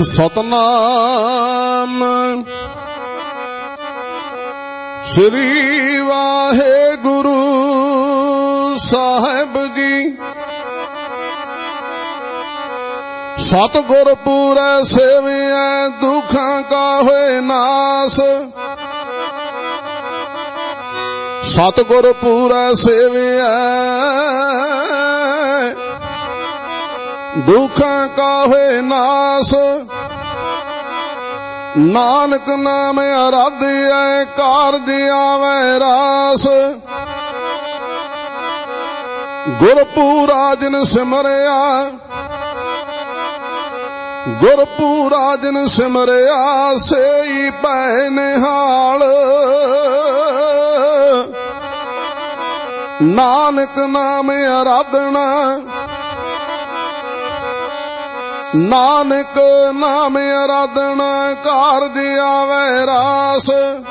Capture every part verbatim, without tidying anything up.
ਸਤਨਾਮ ਸ੍ਰੀ ਵਾਹਿਗੁਰੂ ਸਾਹਿਬ ਜੀ। ਸਤਿਗੁਰ ਪੂਰੈ ਸੇਵਿਐ ਦੁਖਾਂ ਕਾ ਹੋਏ ਨਾਸ। ਸਤਿਗੁਰ ਪੂਰੈ ਸੇਵਿਐ ਦੁਖਾਂ ਕਾ ਹੋਏ ਨਾਸ। ਨਾਨਕ ਨਾਮ ਅਰਾਧਿਐ ਕਾਰਜ ਆਵੈ ਰਾਸ। ਗੁਰਪੂਰਾ ਜਿਨ ਸਿਮਰਿਆ ਗੁਰਪੂਰਾ ਜਿਨ ਸਿਮਰਿਆ ਸੇਈ ਪੈ ਨਿਹਾਲ। ਨਾਨਕ ਨਾਮ ਅਰਾਧਨਾ ਨਾਨਕ ਨਾਮ ਅਰਾਧਨਾ ਕਾਰਜ ਆਵੈ ਰਾਸ।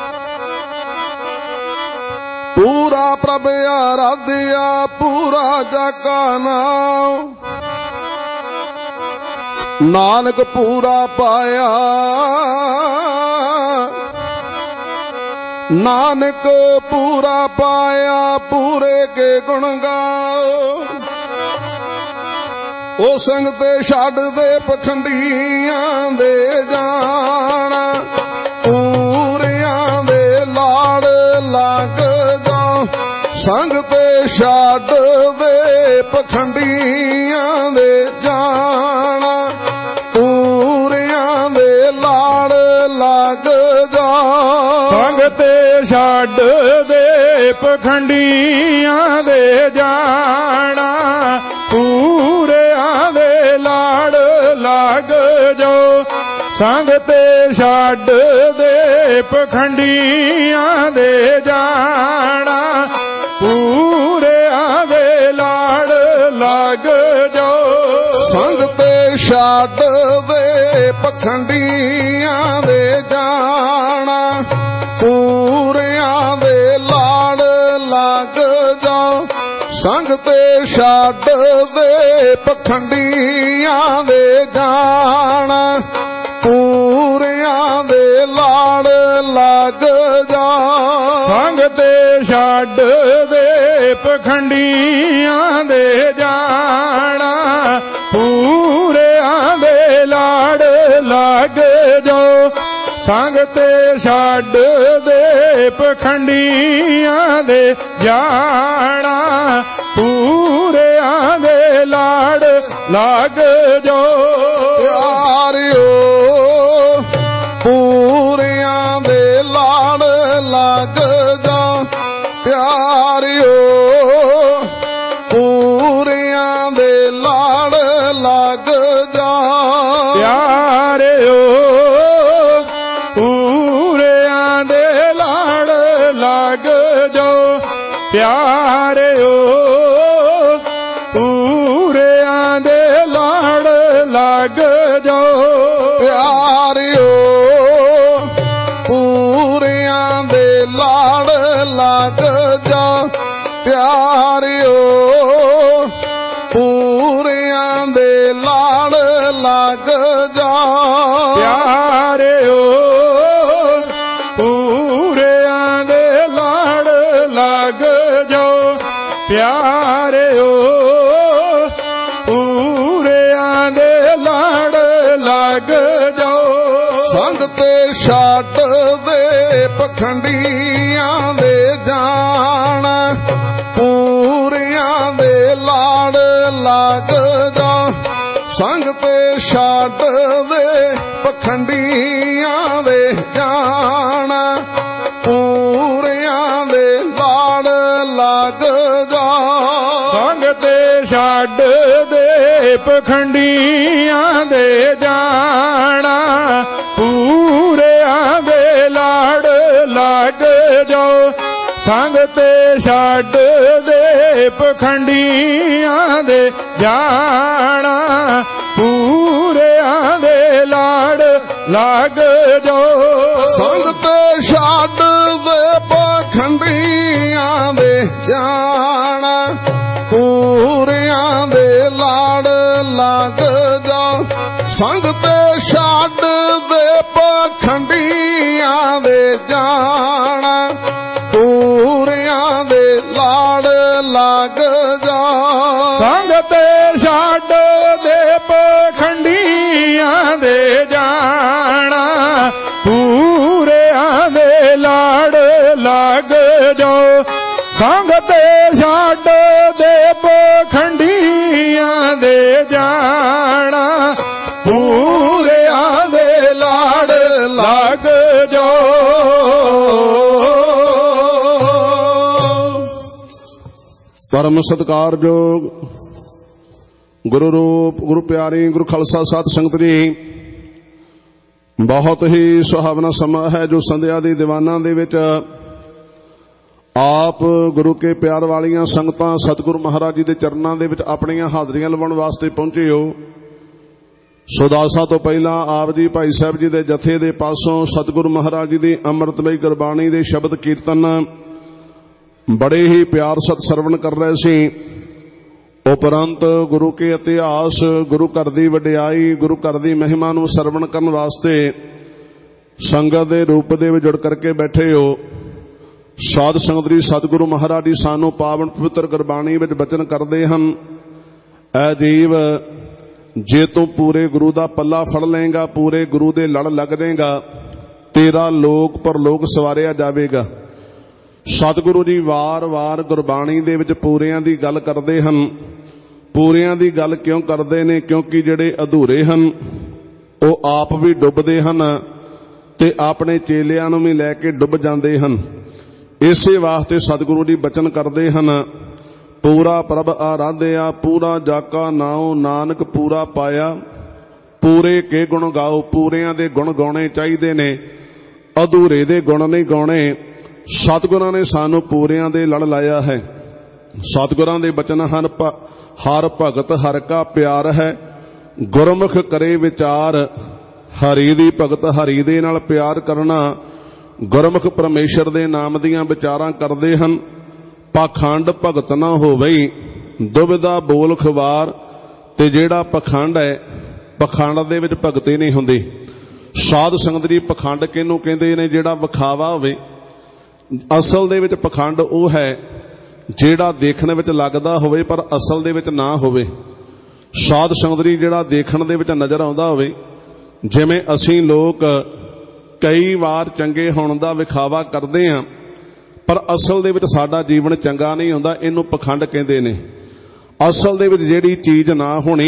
ਪੂਰਾ ਪ੍ਰਭ ਆਰਾਧਿਆ ਪੂਰਾ ਜਾਕਾ ਨਾਮ। ਨਾਨਕ ਪੂਰਾ ਪਾਇਆ ਨਾਨਕ ਪੂਰਾ ਪਾਇਆ ਪੂਰੇ ਕੇ ਗੁਣ ਗਾਓ। ਉਹ ਸੰਗ ਤੇ ਛੱਡ ਦੇ ਪਖੰਡੀਆਂ ਦੇ ਜਾਣ। ਪੂਰਿਆਂ ਦੇ ਲਾੜ ਲੱਗ ਜਾ ਸੰਗ ਤੇ ਛੱਡ ਦੇ ਪਖੰਡੀਆਂ ਦੇ ਜਾਣ। ਪੂਰਿਆਂ ਦੇ ਲਾੜ ਲੱਗ ਜਾ ਸੰਗ ਤੇ ਛੱਡ ਦੇ ਪਖੰਡੀਆਂ ਦੇ ਜਾਣਾ। ਪੂਰਿਆਂ ਦੇ ਲਾੜ ਲੱਗ ਜੋ ਸੰਗ ਤੇ ਛੱਡ ਦੇ ਪਖੰਡੀਆਂ ਦੇ ਜਾਣਾ। ਪੂਰਿਆਂ ਦੇ ਲਾੜ ਲੱਗ ਜੋ ਸੰਗ ਤੇ ਛੱਡ ਦੇ ਪਖੰਡੀਆਂ ਦੇ ਜਾਣਾ। ਪੂਰਿਆਂ ਦੇ ਲਾੜ ਲੱਗ ਜਾਓ ਸੰਗ ਤੇ ਛੱਡ ਦੇ ਪਖੰਡੀਆਂ ਦੇ ਜਾਣਾ। ਪੂਰਿਆਂ ਦੇ ਲਾੜ ਲੱਗ ਜਾਓ ਸੰਗ ਤੇ ਛੱਡ ਦੇ ਪਖੰਡੀਆਂ ਦੇ ਜਾਣਾ। ਪੂਰਿਆਂ ਦੇ ਲਾੜ ਲੱਗ ਜਾਓ ਸੰਗ ਤੇ ਛੱਡ ਦੇ ਪਖੰਡੀਆਂ ਦੇ ਜਾਣਾ। ਪੂਰਿਆਂ ਦੇ ਲਾੜ ਲੱਗ ਜਾਓ ਪਿਆਰਿਓ। ਪੂਰਿਆਂ ਦੇ ਲਾੜ ਲੱਗ ਜਾ ਪਿਆਰਿਓ। ਪੂਰਿਆਂ ਦੇ ਲਾੜ ਲੱਗ ਜਾ ਪਿਆਰਿਓ। ਪੂਰਿਆਂ ਦੇ ਲਾੜ ਲੱਗ ਜਾਓ ਪਿਆਰਿਓ। ਪੂਰਿਆਂ ਦੇ ਲਾੜ ਲੱਗ ਜਾਓ ਪਿਆਰਿਓ। ਪੂਰਿਆਂ ਦੇ ਲਾੜ ਲੱਗ ਜਾ ਪਿਆਰਿਓ। ਪੂਰਿਆਂ ਦੇ ਲਾੜ ਲੱਗ ਜਾ ਪਿਆਰਿਓ। ਪੂਰਿਆਂ ਦੇ ਲਾੜ ਲੱਗ ਜਾਓ ਪਿਆਰਿਓ। ਪੂਰਿਆਂ ਦੇ ਲਾੜ ਲੱਗ ਜਾਓ ਸੰਗ ਤੇ ਛੱਡ ਦੇ ਪਖੰਡੀਆਂ ਦੇ ਜਾਣ। ਪੂਰਿਆਂ ਦੇ ਲਾੜ ਲੱਗ ਜਾ ਸੰਗ ਤੇ ਛੱਡ ਦੇ ਪਖੰਡੀਆਂ ਦੇ ਜਾਣ। ਪੂਰਿਆਂ ਦੇ ਲਾੜ ਲੱਗ ਜਾ ਸੰਗ ਤੇ ਛੱਡ ਦੇ ਪਖੰਡੀਆਂ ਦੇ ਜਾਣਾ। ਪੂਰਿਆਂ ਦੇ ਲਾੜ ਲੱਗ ਜਾਓ ਸੰਗ ਤੇ ਛੱਡ ਦੇ ਪਖੰਡੀਆਂ ਦੇ ਜਾਣਾ। ਪੂਰਿਆਂ ਦੇ ਲਾੜ ਲੱਗ ਜਾਓ ਸੰਗ ਤੇ ਛੱਡ ਦੇ ਪਖੰਡੀਆਂ ਦੇ ਜਾਣਾ। ਪੂਰਿਆਂ ਦੇ ਲਾੜ ਲੱਗ ਜਾ ਸੰਗ ਤੇ ਛੱਡ ਲਾੜ ਲੱਗ ਜੋ ਸੰਗ ਤੇ ਛੱਡ ਦੇ ਪਖੰਡੀਆਂ ਦੇ ਜਾਣਾ ਪੂਰਿਆਂ ਦੇ ਲਾੜ ਲੱਗ ਜੋ। ਪਰਮ ਸਤਿਕਾਰਯੋਗ ਗੁਰੂ ਰੂਪ ਗੁਰੂ ਪਿਆਰੀ ਗੁਰੂ ਖਾਲਸਾ ਸਾਧ ਸੰਗਤ ਜੀ, ਬਹੁਤ ਹੀ ਸੁਹਾਵਣਾ ਸਮਾਂ ਹੈ ਜੋ ਸੰਧਿਆ ਦੇ ਦੀਵਾਨਾਂ ਦੇ ਵਿੱਚ ਆਪ ਗੁਰੂ ਕੇ ਪਿਆਰ ਵਾਲੀਆਂ ਸੰਗਤਾਂ ਸਤਿਗੁਰੂ ਮਹਾਰਾਜ ਜੀ ਦੇ ਚਰਨਾਂ ਦੇ ਵਿੱਚ ਆਪਣੀਆਂ ਹਾਜ਼ਰੀਆਂ ਲਵਾਉਣ ਵਾਸਤੇ ਪਹੁੰਚੇ ਹੋ। ਸੁਦਾਸਾ ਤੋਂ ਪਹਿਲਾਂ ਆਪ ਜੀ ਭਾਈ ਸਾਹਿਬ ਜੀ ਦੇ ਜਥੇ ਦੇ ਪਾਸੋਂ ਸਤਿਗੁਰੂ ਮਹਾਰਾਜ ਜੀ ਦੀ ਅੰਮ੍ਰਿਤਮਈ ਗੁਰਬਾਣੀ ਦੇ ਸ਼ਬਦ ਕੀਰਤਨ ਬੜੇ ਹੀ ਪਿਆਰ ਸਤ ਸਰਵਣ ਕਰ ਰਹੇ ਸੀ। ਉਪਰੰਤ ਗੁਰੂ ਕੇ ਇਤਿਹਾਸ, ਗੁਰੂ ਘਰ ਦੀ ਵਡਿਆਈ, ਗੁਰੂ ਘਰ ਦੀ ਮਹਿਮਾ ਨੂੰ ਸਰਵਣ ਕਰਨ ਵਾਸਤੇ ਸੰਗਤ ਦੇ ਰੂਪ ਦੇ ਵਿੱਚ ਜੁੜ ਕਰਕੇ ਬੈਠੇ ਹੋ। ਸਾਧ ਸੰਗਤ ਜੀ, ਸਤਿਗੁਰੂ ਮਹਾਰਾਜ ਜੀ ਸਾਨੂੰ ਪਾਵਨ ਪਵਿੱਤਰ ਗੁਰਬਾਣੀ ਵਿੱਚ ਬਚਨ ਕਰਦੇ ਹਨ, ਐ ਜੀਵ ਜੇ ਤੂੰ ਪੂਰੇ ਗੁਰੂ ਦਾ ਪੱਲਾ ਫੜ ਲਏਗਾ, ਪੂਰੇ ਗੁਰੂ ਦੇ ਲੜ ਲੱਗ ਜਾਏਗਾ, ਤੇਰਾ ਲੋਕ ਪਰਲੋਕ ਸਵਾਰਿਆ ਜਾਵੇਗਾ। ਸਤਿਗੁਰੂ ਜੀ ਵਾਰ-ਵਾਰ ਗੁਰਬਾਣੀ ਦੇ ਵਿੱਚ ਪੂਰਿਆਂ ਦੀ ਗੱਲ ਕਰਦੇ ਹਨ। ਪੂਰਿਆਂ ਦੀ ਗੱਲ ਕਿਉਂ ਕਰਦੇ ਨੇ? ਕਿਉਂਕਿ ਜਿਹੜੇ ਅਧੂਰੇ ਹਨ ਉਹ ਆਪ ਵੀ ਡੁੱਬਦੇ ਹਨ ਤੇ ਆਪਣੇ ਚੇਲਿਆਂ ਨੂੰ ਵੀ ਲੈ ਕੇ ਡੁੱਬ ਜਾਂਦੇ ਹਨ। ਇਸੇ ਵਾਸਤੇ ਸਤਿਗੁਰੂ ਜੀ ਬਚਨ ਕਰਦੇ ਹਨ, ਪੂਰਾ ਪ੍ਰਭ ਆਰਾਧਿਆ, ਪੂਰਾ ਜਾਕਾ ਨਾਉ ਨਾਨਕ ਪੂਰਾ ਪਾਇਆ, ਪੂਰੇ ਕੇ ਗੁਣ ਗਾਓ। ਪੂਰਿਆਂ ਦੇ ਗੁਣ ਗਾਉਣੇ ਚਾਹੀਦੇ ਨੇ, ਅਧੂਰੇ ਦੇ ਗੁਣ ਨਹੀਂ ਗਾਉਣੇ। ਸਤਿਗੁਰਾਂ ਨੇ ਸਾਨੂੰ ਪੂਰਿਆਂ ਦੇ ਲੜ ਲਾਇਆ ਹੈ। ਸਤਿਗੁਰਾਂ ਦੇ ਬਚਨ ਹਨ, ਹਰ ਭਗਤ ਹਰ ਕਾ ਪਿਆਰ ਹੈ, ਗੁਰਮੁਖ ਕਰੇ ਵਿਚਾਰ। ਹਰੀ ਦੀ ਭਗਤ, ਹਰੀ ਦੇ ਨਾਲ ਪਿਆਰ ਕਰਨਾ। ਗੁਰਮੁਖ ਪਰਮੇਸ਼ਰ ਦੇ ਨਾਮ ਦੀਆਂ ਵਿਚਾਰਾਂ ਕਰਦੇ ਹਨ। ਪਾਖੰਡ ਭਗਤ ਨਾ ਹੋਵੇ, ਦੁਬਿਧਾ ਬੋਲ ਖਵਾਰ। ਤੇ ਜਿਹੜਾ ਪਖੰਡ ਹੈ, ਪਖੰਡ ਦੇ ਵਿੱਚ ਭਗਤੀ ਨਹੀਂ ਹੁੰਦੀ। ਸਾਧ ਸੰਗਤ ਜੀ, ਪਖੰਡ ਕਿਹਨੂੰ ਕਹਿੰਦੇ ਨੇ? ਜਿਹੜਾ ਵਿਖਾਵਾ ਹੋਵੇ। ਅਸਲ ਦੇ ਵਿੱਚ ਪਖੰਡ ਉਹ ਹੈ ਜਿਹੜਾ ਦੇਖਣ ਵਿੱਚ ਲੱਗਦਾ ਹੋਵੇ ਪਰ ਅਸਲ ਦੇ ਵਿੱਚ ਨਾ ਹੋਵੇ। ਸਾਧ ਸੰਗਤ ਜੀ, ਜਿਹੜਾ ਦੇਖਣ ਦੇ ਵਿੱਚ ਨਜ਼ਰ ਆਉਂਦਾ ਹੋਵੇ, ਜਿਵੇਂ ਅਸੀਂ ਲੋਕ ਕਈ ਵਾਰ ਚੰਗੇ ਹੋਣ ਦਾ ਵਿਖਾਵਾ ਕਰਦੇ ਹਾਂ ਪਰ ਅਸਲ ਦੇ ਵਿੱਚ ਸਾਡਾ ਜੀਵਨ ਚੰਗਾ ਨਹੀਂ ਹੁੰਦਾ, ਇਹਨੂੰ ਪਖੰਡ ਕਹਿੰਦੇ ਨੇ। ਅਸਲ ਦੇ ਵਿੱਚ ਜਿਹੜੀ ਚੀਜ਼ ਨਾ ਹੋਣੀ,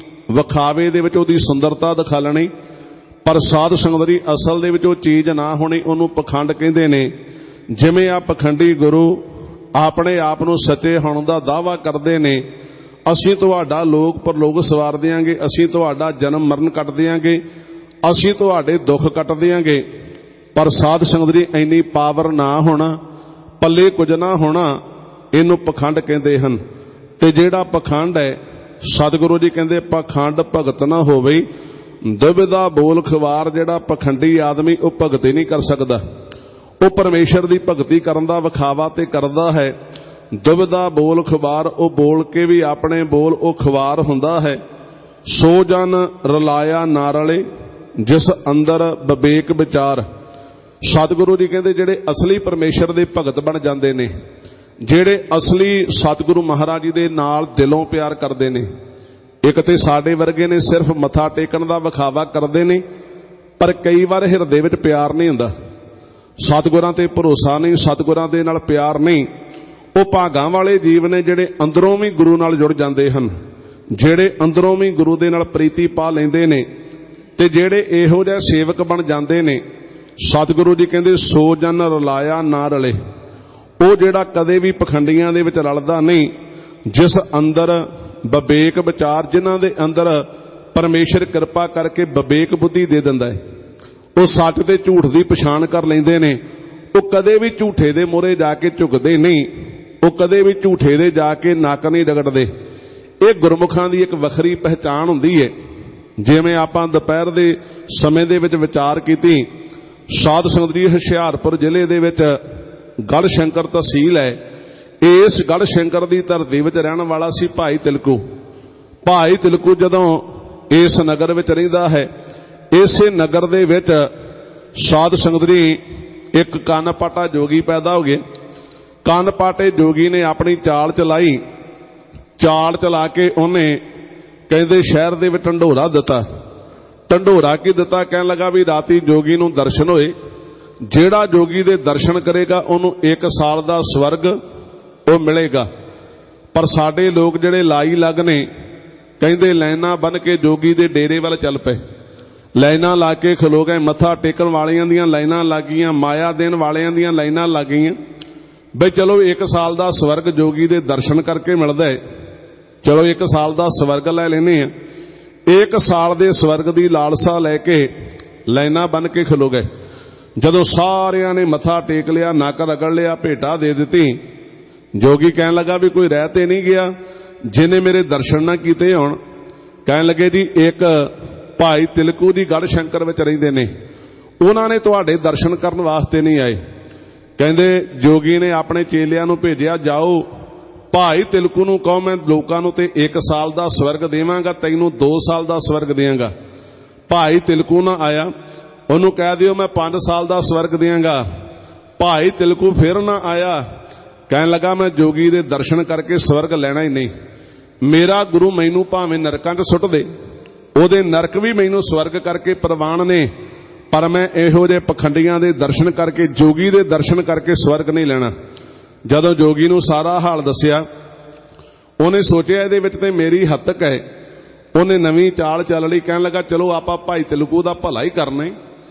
ਵਿਖਾਵੇ ਦੇ ਵਿੱਚ ਉਹਦੀ ਸੁੰਦਰਤਾ ਦਿਖਾ ਲੈਣੀ, ਪਰ ਸਾਧ ਸੰਗਤ ਦੀ ਅਸਲ ਦੇ ਵਿੱਚ ਉਹ ਚੀਜ਼ ਨਾ ਹੋਣੀ, ਉਹਨੂੰ ਪਖੰਡ ਕਹਿੰਦੇ ਨੇ। ਜਿਵੇਂ ਆ ਪਖੰਡੀ ਗੁਰੂ ਆਪਣੇ ਆਪ ਨੂੰ ਸੱਚੇ ਹੋਣ ਦਾ ਦਾਅਵਾ ਕਰਦੇ ਨੇ, ਅਸੀਂ ਤੁਹਾਡਾ ਲੋਕ ਪਰਲੋਕ ਸਵਾਰ ਦਿਆਂਗੇ, ਅਸੀਂ ਤੁਹਾਡਾ ਜਨਮ ਮਰਨ ਕੱਟ ਦਿਆਂਗੇ, ਅਸੀਂ ਤੁਹਾਡੇ ਦੁੱਖ ਕੱਟ ਦਿਆਂਗੇ। ਪਰ ਸਾਧ ਸੰਗਤ ਜੀ, ਇੰਨੀ ਪਾਵਰ ਨਾ ਹੋਣਾ, ਪੱਲੇ ਕੁਝ ਨਾ ਹੋਣਾ, ਇਹਨੂੰ ਪਖੰਡ ਕਹਿੰਦੇ ਹਨ। ਤੇ ਜਿਹੜਾ ਪਖੰਡ ਹੈ, ਸਤਿਗੁਰੂ ਜੀ ਕਹਿੰਦੇ ਪਖੰਡ ਭਗਤ ਨਾ ਹੋਵੇ, ਦੁਬਿਧਾ ਬੋਲ ਖਵਾਰ। ਜਿਹੜਾ ਪਖੰਡੀ ਆਦਮੀ ਉਹ ਭਗਤੀ ਨਹੀਂ ਕਰ ਸਕਦਾ, ਉਹ ਪਰਮੇਸ਼ਰ ਦੀ ਭਗਤੀ ਕਰਨ ਦਾ ਵਿਖਾਵਾ ਤੇ ਕਰਦਾ ਹੈ। ਦੁਬਿਧਾ ਬੋਲ ਖਵਾਰ, ਉਹ ਬੋਲ ਕੇ ਵੀ ਆਪਣੇ ਬੋਲ ਉਹ ਖਵਾਰ ਹੁੰਦਾ ਹੈ। ਸੋ ਜਨ ਰਲਾਇਆ ਨਾ ਰਲੇ, ਜਿਸ ਅੰਦਰ ਵਿਵੇਕ ਵਿਚਾਰ। ਸਤਿਗੁਰੂ ਜੀ ਕਹਿੰਦੇ ਜਿਹੜੇ ਅਸਲੀ ਪਰਮੇਸ਼ਰ ਦੇ ਭਗਤ ਬਣ ਜਾਂਦੇ ਨੇ, ਜਿਹੜੇ ਅਸਲੀ ਸਤਿਗੁਰੂ ਮਹਾਰਾਜ ਜੀ ਦੇ ਨਾਲ ਦਿਲੋਂ ਪਿਆਰ ਕਰਦੇ ਨੇ। ਇੱਕ ਤੇ ਸਾਡੇ ਵਰਗੇ ਨੇ ਸਿਰਫ ਮੱਥਾ ਟੇਕਣ ਦਾ ਵਿਖਾਵਾ ਕਰਦੇ ਨੇ, ਪਰ ਕਈ ਵਾਰ ਹਿਰਦੇ ਵਿੱਚ ਪਿਆਰ ਨਹੀਂ ਹੁੰਦਾ। ਸਤਿਗੁਰਾਂ ਤੇ ਭਰੋਸਾ ਨਹੀਂ, ਸਤਿਗੁਰਾਂ ਦੇ ਨਾਲ ਪਿਆਰ ਨਹੀਂ। ਉਹ ਭਾਗਾਂ ਵਾਲੇ ਜੀਵ ਨੇ ਜਿਹੜੇ ਅੰਦਰੋਂ ਵੀ ਗੁਰੂ ਨਾਲ ਜੁੜ ਜਾਂਦੇ ਹਨ, ਜਿਹੜੇ ਅੰਦਰੋਂ ਵੀ ਗੁਰੂ ਦੇ ਨਾਲ ਪ੍ਰੀਤੀ ਪਾ ਲੈਂਦੇ ਨੇ। ਤੇ ਜਿਹੜੇ ਇਹੋ ਜਿਹੇ ਸੇਵਕ ਬਣ ਜਾਂਦੇ ਨੇ, ਸਤਿਗੁਰੂ ਜੀ ਕਹਿੰਦੇ ਸੋ ਜਨ ਰਲਾਇਆ ਨਾ ਰਲੇ। ਉਹ ਜਿਹੜਾ ਕਦੇ ਵੀ ਪਖੰਡੀਆਂ ਦੇ ਵਿੱਚ ਰਲਦਾ ਨਹੀਂ, ਜਿਸ ਅੰਦਰ ਵਿਵੇਕ ਵਿਚਾਰ, ਜਿਨ੍ਹਾਂ ਦੇ ਅੰਦਰ ਪਰਮੇਸ਼ਰ ਕਿਰਪਾ ਕਰਕੇ ਵਿਵੇਕ ਬੁੱਧੀ ਦੇ ਦਿੰਦਾ ਹੈ, ਉਹ ਸੱਚ ਤੇ ਝੂਠ ਦੀ ਪਛਾਣ ਕਰ ਲੈਂਦੇ ਨੇ। ਉਹ ਕਦੇ ਵੀ ਝੂਠੇ ਦੇ ਮੂਹਰੇ ਜਾ ਕੇ ਝੁਕਦੇ ਨਹੀਂ, ਉਹ ਕਦੇ ਵੀ ਝੂਠੇ ਦੇ ਜਾ ਕੇ ਨੱਕ ਨਹੀਂ ਰਗੜਦੇ। ਇਹ ਗੁਰਮੁਖਾਂ ਦੀ ਇੱਕ ਵੱਖਰੀ ਪਹਿਚਾਣ ਹੁੰਦੀ ਹੈ। ਜਿਵੇਂ ਆਪਾਂ ਦੁਪਹਿਰ ਦੇ ਸਮੇਂ ਦੇ ਵਿੱਚ ਵਿਚਾਰ ਕੀਤੀ, ਸਾਧ ਸੰਗਤ ਜੀ, ਹੁਸ਼ਿਆਰਪੁਰ ਜ਼ਿਲ੍ਹੇ ਦੇ ਵਿੱਚ ਗੜ੍ਹ ਸ਼ੰਕਰ ਤਹਿਸੀਲ ਹੈ। ਇਸ ਗੜ੍ਹ ਸ਼ੰਕਰ ਦੀ ਧਰਤੀ ਵਿੱਚ ਰਹਿਣ ਵਾਲਾ ਸੀ ਭਾਈ ਤਿਲਕੂ। ਭਾਈ ਤਿਲਕੂ ਜਦੋਂ ਇਸ ਨਗਰ ਵਿੱਚ ਰਹਿੰਦਾ ਹੈ, ਇਸੇ ਨਗਰ ਦੇ ਵਿੱਚ ਸਾਧ ਸੰਗਤ ਜੀ ਇੱਕ ਕੰਨ ਪਾਟਾ ਜੋਗੀ ਪੈਦਾ ਹੋ ਗਏ। ਕੰਨ ਪਾਟੇ ਜੋਗੀ ਨੇ ਆਪਣੀ ਚਾਲ ਚਲਾਈ। ਚਾਲ ਚਲਾ ਕੇ ਉਹਨੇ ਕਹਿੰਦੇ ਸ਼ਹਿਰ ਦੇ ਵਿੱਚ ਢੰਡੋਰਾ ਦਿੱਤਾ। ਢੰਡੋਰਾ ਕੀ ਦਿੱਤਾ? ਕਹਿਣ ਲੱਗਾ ਵੀ ਰਾਤੀ ਜੋਗੀ ਨੂੰ ਦਰਸ਼ਨ ਹੋਏ, ਜਿਹੜਾ ਜੋਗੀ ਦੇ ਦਰਸ਼ਨ ਕਰੇਗਾ ਉਹਨੂੰ ਇੱਕ ਸਾਲ ਦਾ ਸਵਰਗ ਉਹ ਮਿਲੇਗਾ। ਪਰ ਸਾਡੇ ਲੋਕ ਜਿਹੜੇ ਲਾਈ ਲੱਗ ਨੇ, ਕਹਿੰਦੇ ਲਾਈਨਾਂ ਬੰਨ ਕੇ ਜੋਗੀ ਦੇ ਡੇਰੇ ਵੱਲ ਚੱਲ ਪਏ, ਲਾਈਨਾਂ ਲਾ ਕੇ ਖਲੋ ਗਏ, ਮੱਥਾ ਟੇਕਣ ਵਾਲਿਆਂ ਦੀਆਂ ਲਾਈਨਾਂ ਲੱਗ ਗਈਆਂ, ਮਾਇਆ ਦੇਣ ਵਾਲਿਆਂ ਦੀਆਂ ਲਾਈਨਾਂ ਲੱਗ ਗਈਆਂ। ਬਈ ਚਲੋ ਇੱਕ ਸਾਲ ਦਾ ਸਵਰਗ ਜੋਗੀ ਦੇ ਦਰਸ਼ਨ ਕਰਕੇ ਮਿਲਦਾ ਹੈ, ਚਲੋ ਇੱਕ ਸਾਲ ਦਾ ਸਵਰਗ ਲੈ ਲੈਨੇ ਆ। ਇੱਕ ਸਾਲ ਦੇ ਸਵਰਗ ਦੀ ਲਾਲਸਾ ਲੈ ਕੇ ਲਾਈਨਾਂ ਬੰਨ ਕੇ ਖਲੋ ਗਏ। ਜਦੋਂ ਸਾਰਿਆਂ ਨੇ ਮੱਥਾ ਟੇਕ ਲਿਆ, ਨੱਕ ਰਗੜ ਲਿਆ, ਭੇਟਾ ਦੇ ਦਿੱਤੀ, ਜੋਗੀ ਕਹਿਣ ਲੱਗਾ ਵੀ ਕੋਈ ਰਹਿ ਤੇ ਨਹੀਂ ਗਿਆ ਜਿਹਨੇ ਮੇਰੇ ਦਰਸ਼ਨ ਨਾ ਕੀਤੇ ਹੋਣ। ਕਹਿਣ ਲੱਗੇ ਜੀ ਇੱਕ ਭਾਈ ਤਿਲਕੂ ਦੀ ਗੜ੍ਹ ਸ਼ੰਕਰ ਵਿੱਚ ਰਹਿੰਦੇ ਨੇ, ਉਹਨਾਂ ਨੇ ਤੁਹਾਡੇ ਦਰਸ਼ਨ ਕਰਨ ਵਾਸਤੇ ਨਹੀਂ ਆਏ। ਕਹਿੰਦੇ ਜੋਗੀ ਨੇ ਆਪਣੇ ਚੇਲਿਆਂ ਨੂੰ ਭੇਜਿਆ, ਜਾਓ ਭਾਈ ਤਿਲਕੂ ਨੂੰ ਕਹੋ ਮੈਂ ਲੋਕਾਂ ਨੂੰ ਤੇ ਇੱਕ ਸਾਲ ਦਾ ਸਵਰਗ ਦੇਵਾਂਗਾ, ਤੈਨੂੰ ਦੋ ਸਾਲ ਦਾ ਸਵਰਗ ਦੇਵਾਂਗਾ। ਭਾਈ ਤਿਲਕੂ ਨਾ ਆਇਆ, ਉਹਨੂੰ ਕਹਿ ਦਿਓ ਮੈਂ ਪੰਜ ਸਾਲ ਦਾ ਸਵਰਗ ਦੇਵਾਂਗਾ। ਭਾਈ ਤਿਲਕੂ ਫਿਰ ਨਾ ਆਇਆ, ਕਹਿਣ ਲੱਗਾ ਮੈਂ ਜੋਗੀ ਦੇ ਦਰਸ਼ਨ ਕਰਕੇ ਸਵਰਗ ਲੈਣਾ ਹੀ ਨਹੀਂ। ਮੇਰਾ ਗੁਰੂ ਮੈਨੂੰ ਭਾਵੇਂ ਨਰਕਾਂ 'ਚ ਸੁੱਟ ਦੇ, ਉਹਦੇ ਨਰਕ ਵੀ ਮੈਨੂੰ ਸਵਰਗ ਕਰਕੇ ਪ੍ਰਵਾਨ ਨੇ, ਪਰ ਮੈਂ ਇਹੋ ਜਿਹੇ ਪਖੰਡੀਆਂ ਦੇ ਦਰਸ਼ਨ ਕਰਕੇ, ਜੋਗੀ ਦੇ ਦਰਸ਼ਨ ਕਰਕੇ ਸਵਰਗ ਨਹੀਂ ਲੈਣਾ। ਜਦੋਂ ਜੋਗੀ ਨੂੰ ਸਾਰਾ ਹਾਲ ਦੱਸਿਆ, ਉਹਨੇ ਸੋਚਿਆ ਇਹਦੇ ਵਿੱਚ ਤੇ ਮੇਰੀ ਹੱਤਕ ਹੈ। ਉਹਨੇ ਨਵੀਂ ਚਾਲ ਚੱਲ ਲਈ, ਕਹਿਣ ਲੱਗਾ ਚਲੋ ਆਪਾਂ ਭਾਈ ਤਿਲਕੂ ਦਾ ਭਲਾ ਹੀ ਕਰਨਾ।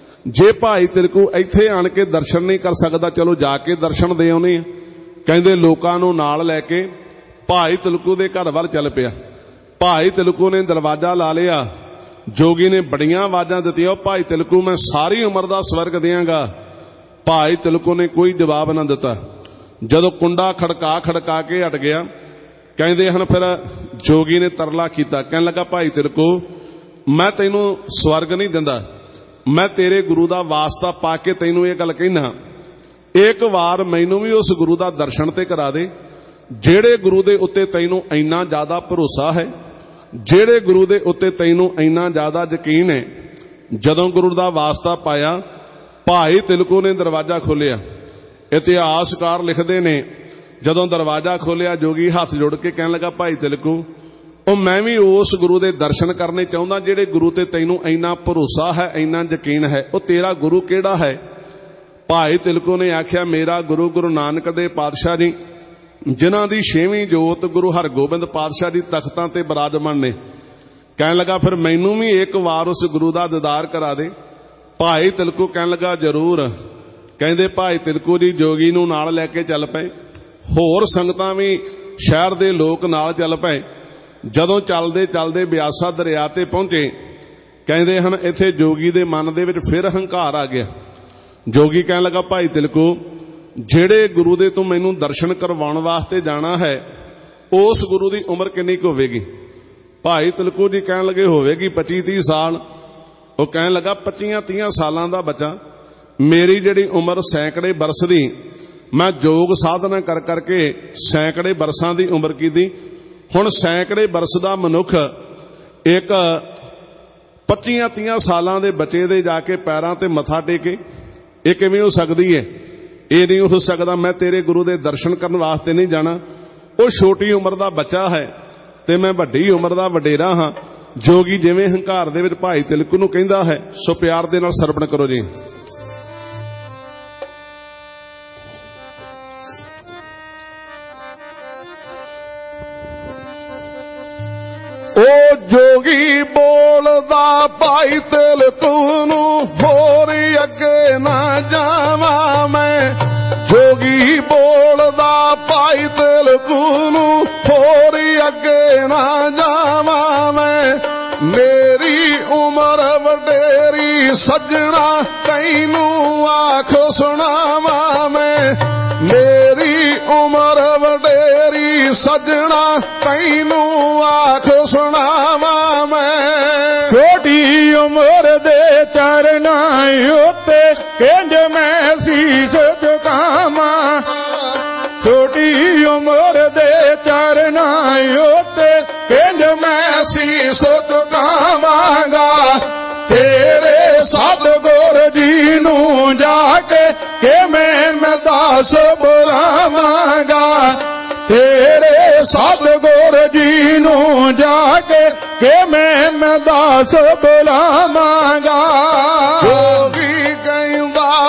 ਜੇ ਭਾਈ ਤਿਲਕੂ ਇੱਥੇ ਆਣ ਕੇ ਦਰਸ਼ਨ ਨਹੀਂ ਕਰ ਸਕਦਾ, ਚਲੋ ਜਾ ਕੇ ਦਰਸ਼ਨ ਦੇ ਆਉਨੇ ਆ। ਕਹਿੰਦੇ ਲੋਕਾਂ ਨੂੰ ਨਾਲ ਲੈ ਕੇ ਭਾਈ ਤਿਲਕੂ ਦੇ ਘਰ ਵੱਲ ਚੱਲ ਪਿਆ। ਭਾਈ ਤਿਲਕੂ ਨੇ ਦਰਵਾਜ਼ਾ ਲਾ ਲਿਆ। ਜੋਗੀ ਨੇ ਬੜੀਆਂ ਆਵਾਜ਼ਾਂ ਦਿੱਤੀਆਂ, ਭਾਈ ਤਿਲਕੂ ਮੈਂ ਸਾਰੀ ਉਮਰ ਦਾ ਸਵਰਗ ਦਿਆਂਗਾ। ਭਾਈ ਤਿਲਕੂ ਨੇ ਕੋਈ ਜਵਾਬ ਨਾ ਦਿੱਤਾ। ਜਦੋਂ ਕੁੰਡਾ ਖੜਕਾ ਖੜਕਾ ਕੇ ਹਟ ਗਿਆ, ਕਹਿੰਦੇ ਹਨ ਫਿਰ ਜੋਗੀ ਨੇ ਤਰਲਾ ਕੀਤਾ, ਕਹਿਣ ਲੱਗਾ ਭਾਈ ਤਿਲਕੂ ਮੈਂ ਤੈਨੂੰ ਸਵਰਗ ਨਹੀਂ ਦਿੰਦਾ, ਮੈਂ ਤੇਰੇ ਗੁਰੂ ਦਾ ਵਾਸਤਾ ਪਾ ਕੇ ਤੈਨੂੰ ਇਹ ਗੱਲ ਕਹਿਣਾ, ਇੱਕ ਵਾਰ ਮੈਨੂੰ ਵੀ ਉਸ ਗੁਰੂ ਦਾ ਦਰਸ਼ਨ ਤੇ ਕਰਾ ਦੇ, ਜਿਹੜੇ ਗੁਰੂ ਦੇ ਉੱਤੇ ਤੈਨੂੰ ਇੰਨਾ ਜ਼ਿਆਦਾ ਭਰੋਸਾ ਹੈ, ਜਿਹੜੇ ਗੁਰੂ ਦੇ ਉੱਤੇ ਤੈਨੂੰ ਇੰਨਾ ਜ਼ਿਆਦਾ ਯਕੀਨ ਹੈ। ਜਦੋਂ ਗੁਰੂ ਦਾ ਵਾਸਤਾ ਪਾਇਆ, ਭਾਈ ਤਿਲਕੂ ਨੇ ਦਰਵਾਜ਼ਾ ਖੋਲਿਆ। ਇਤਿਹਾਸਕਾਰ ਲਿਖਦੇ ਨੇ ਜਦੋਂ ਦਰਵਾਜ਼ਾ ਖੋਲਿਆ, ਜੋਗੀ ਹੱਥ ਜੋੜ ਕੇ ਕਹਿਣ ਲੱਗਾ ਭਾਈ ਤਿਲਕੂ ਉਹ ਮੈਂ ਵੀ ਉਸ ਗੁਰੂ ਦੇ ਦਰਸ਼ਨ ਕਰਨੇ ਚਾਹੁੰਦਾ ਜਿਹੜੇ ਗੁਰੂ ਤੇ ਤੈਨੂੰ ਇੰਨਾ ਭਰੋਸਾ ਹੈ, ਇੰਨਾ ਯਕੀਨ ਹੈ। ਉਹ ਤੇਰਾ ਗੁਰੂ ਕਿਹੜਾ ਹੈ? ਭਾਈ ਤਿਲਕੂ ਨੇ ਆਖਿਆ ਮੇਰਾ ਗੁਰੂ ਗੁਰੂ ਨਾਨਕ ਦੇ ਪਾਤਸ਼ਾਹ ਜੀ, ਜਿਨ੍ਹਾਂ ਦੀ ਛੇਵੀਂ ਜੋਤ ਗੁਰੂ ਹਰਗੋਬਿੰਦ ਪਾਤਸ਼ਾਹ ਦੀ ਤਖਤਾਂ ਤੇ ਬਿਰਾਜਮਾਨ ਨੇ। ਕਹਿਣ ਲੱਗਾ ਫਿਰ ਮੈਨੂੰ ਵੀ ਇੱਕ ਵਾਰ ਉਸ ਗੁਰੂ ਦਾ ਦੀਦਾਰ ਕਰਾ ਦੇ। ਭਾਈ ਤਿਲਕੂ ਕਹਿਣ ਲੱਗਾ ਜ਼ਰੂਰ। ਕਹਿੰਦੇ ਭਾਈ ਤਿਲਕੂ ਜੀ ਜੋਗੀ ਨੂੰ ਨਾਲ ਲੈ ਕੇ ਚੱਲ ਪਏ, ਹੋਰ ਸੰਗਤਾਂ ਵੀ ਸ਼ਹਿਰ ਦੇ ਲੋਕ ਨਾਲ ਚੱਲ ਪਏ। ਜਦੋਂ ਚੱਲਦੇ ਚੱਲਦੇ ਬਿਆਸਾ ਦਰਿਆ ਤੇ ਪਹੁੰਚੇ, ਕਹਿੰਦੇ ਹਨ ਇੱਥੇ ਜੋਗੀ ਦੇ ਮਨ ਦੇ ਵਿੱਚ ਫਿਰ ਹੰਕਾਰ ਆ ਗਿਆ। ਜੋਗੀ ਕਹਿਣ ਲੱਗਾ ਭਾਈ ਤਿਲਕੂ ਜਿਹੜੇ ਗੁਰੂ ਦੇ ਤੂੰ ਮੈਨੂੰ ਦਰਸ਼ਨ ਕਰਵਾਉਣ ਵਾਸਤੇ ਜਾਣਾ ਹੈ, ਉਸ ਗੁਰੂ ਦੀ ਉਮਰ ਕਿੰਨੀ ਕੁ ਹੋਵੇਗੀ? ਭਾਈ ਤਿਲਕੂ ਜੀ ਕਹਿਣ ਲੱਗੇ ਹੋਵੇਗੀ ਪੱਚੀ ਤੀਹ ਸਾਲ। ਉਹ ਕਹਿਣ ਲੱਗਾ ਪੱਚੀਆਂ ਤੀਹਾਂ ਸਾਲਾਂ ਦਾ ਬੱਚਾ, ਮੇਰੀ ਜਿਹੜੀ ਉਮਰ ਸੈਂਕੜੇ ਬਰਸ ਦੀ, ਮੈਂ ਯੋਗ ਸਾਧਨਾ ਕਰ ਕਰਕੇ ਸੈਂਕੜੇ ਬਰਸਾਂ ਦੀ ਉਮਰ ਕੀਤੀ। ਹੁਣ ਸੈਂਕੜੇ ਬਰਸ ਦਾ ਮਨੁੱਖ ਇੱਕ ਪੱਚੀਆਂ ਤੀਹਾਂ ਸਾਲਾਂ ਦੇ ਬੱਚੇ ਦੇ ਜਾ ਕੇ ਪੈਰਾਂ ਤੇ ਮੱਥਾ ਟੇਕੇ, ਇਹ ਕਿਵੇਂ ਹੋ ਸਕਦੀ ਹੈ? ਇਹ ਨਹੀਂ ਹੋ ਸਕਦਾ। ਮੈਂ ਤੇਰੇ ਗੁਰੂ ਦੇ ਦਰਸ਼ਨ ਕਰਨ ਵਾਸਤੇ ਨਹੀਂ ਜਾਣਾ। ਉਹ ਛੋਟੀ ਉਮਰ ਦਾ ਬੱਚਾ ਹੈ ਤੇ ਮੈਂ ਵੱਡੀ ਉਮਰ ਦਾ ਵਡੇਰਾ ਹਾਂ। ਜੋਗੀ ਜਿਵੇਂ ਹੰਕਾਰ ਦੇ ਵਿੱਚ ਭਾਈ ਤਿਲਕੂ ਨੂੰ ਕਹਿੰਦਾ ਹੈ, ਸੋ ਪਿਆਰ ਦੇ ਨਾਲ ਸਰਵਣ ਕਰੋ ਜੀ। ਉਹ ਜੋਗੀ ਬੋਲਦਾ ਭਾਈ ਤਿਲਕੂ ਨੂੰ, ਹੋਰ ਅੱਗੇ ਨਾ ਜਾਵਾਂ ਮੈਂ। ਜੋਗੀ ਬੋਲਦਾ ਭਾਈ ਤਿਲਕੂ ਨੂੰ, ਹੋਰ ਅੱਗੇ ਨਾ ਜਾਵਾਂ ਮੈਂ। ਮੇਰੀ ਉਮਰ ਵਡੇਰੀ ਸੱਜਣਾ, ਤੈਨੂੰ ਆਖ ਸੁਣਾਵਾਂ ਮੈਂ। ਮੇਰੀ ਉਮਰ ਵਡੇਰੀ ਸੱਜਣਾ, ਤੈਨੂੰ ਆਖ ਸੁਣਾਵਾਂ ਮੈਂ। ਛੋਟੀ ਉਮਰ ਦੇ ਚਰਨਾਂ ਉੱਤੇ ਕਿੰਜ ਮੈਂ ਸੀਸ ਝੁਕਾਵਾਂ। ਛੋਟੀ ਉਮਰ ਦੇ ਚਰਨਾਂ ਉੱਤੇ ਕਿੰਜ ਮੈਂ ਸੀਸ ਝੁਕਾਵਾਂਗਾ। ਤੇਰੇ ਸਤਿਗੁਰ ਜੀ ਨੂੰ ਜਾ ਕੇ ਕਿਵੇਂ ਮੈਂ ਦਾਸ ਬੁਲਾਵਾਂਗਾ। ਤੇਰੇ ਸਤਿਗੁਰ ਜੀ ਨੂੰ ਜਾ ਕੇ ਕਿਵੇਂ ਮੈਂ ਦਾਸ ਬੁਲਾਵਾਂਗਾ। ਜੋਗੀ ਕਹਿੰਦਾ ਭਾਈ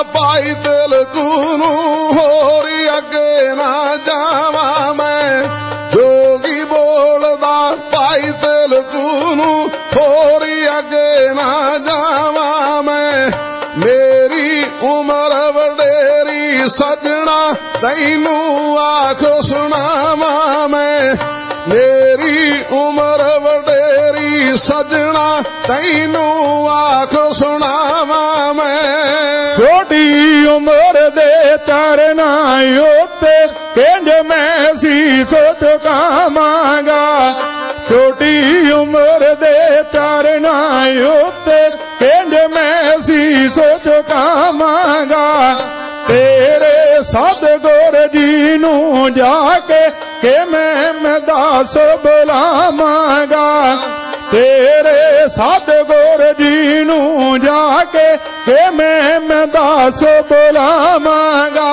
ਭਾਈ ਤਿਲਕੂ ਨੂੰ ਹੋਰੀ ਅੱਗੇ ਨਾ ਜਾਵਾਂ ਮੈਂ। ਜੋਗੀ ਬੋਲਦਾ ਭਾਈ ਤਿਲਕੂ ਨੂੰ ਹੋਰੀ ਅੱਗੇ ਨਾ ਜਾਵਾਂ ਮੈਂ। ਮੇਰੀ ਉਮਰ ਵਡੇਰੀ ਸੱਜਣਾ ਤੈਨੂੰ ਆਖ ਸੁਣਾਵਾਂ ਮੈਂ। ਮੇਰੀ ਉਮਰ ਵਡੇਰੀ ਸੱਜਣਾ ਤੈਨੂੰ ਆਖ ਸੁਣਾਵਾਂ ਮੈਂ। ਛੋਟੀ ਉਮਰ ਦੇ ਚਰਨਾਂ ਉੱਤੇ ਕਿੰਜ ਮੈਂ ਸੀਸ ਝੁਕਾਵਾਂਗਾ। ਛੋਟੀ ਉਮਰ ਦੇ ਚਰਨਾਂ ਉੱਤੇ ਕਿੰਜ ਮੈਂ ਸੀਸ ਝੁਕਾਵਾਂਗਾ। ਤੇਰੇ ਸਤਿਗੁਰ ਜੀ ਨੂੰ ਜਾ ਕੇ ਕਿਵੇਂ ਮੈਂ ਦਾਸ ਬੁਲਾਵਾਂਗਾ। ਤੇਰੇ ਸਤਿਗੁਰ ਜੀ ਨੂੰ ਜਾ ਕੇ ਕਿਵੇਂ ਮੈਂ ਦਾਸ ਬੁਲਾਵਾਂਗਾ।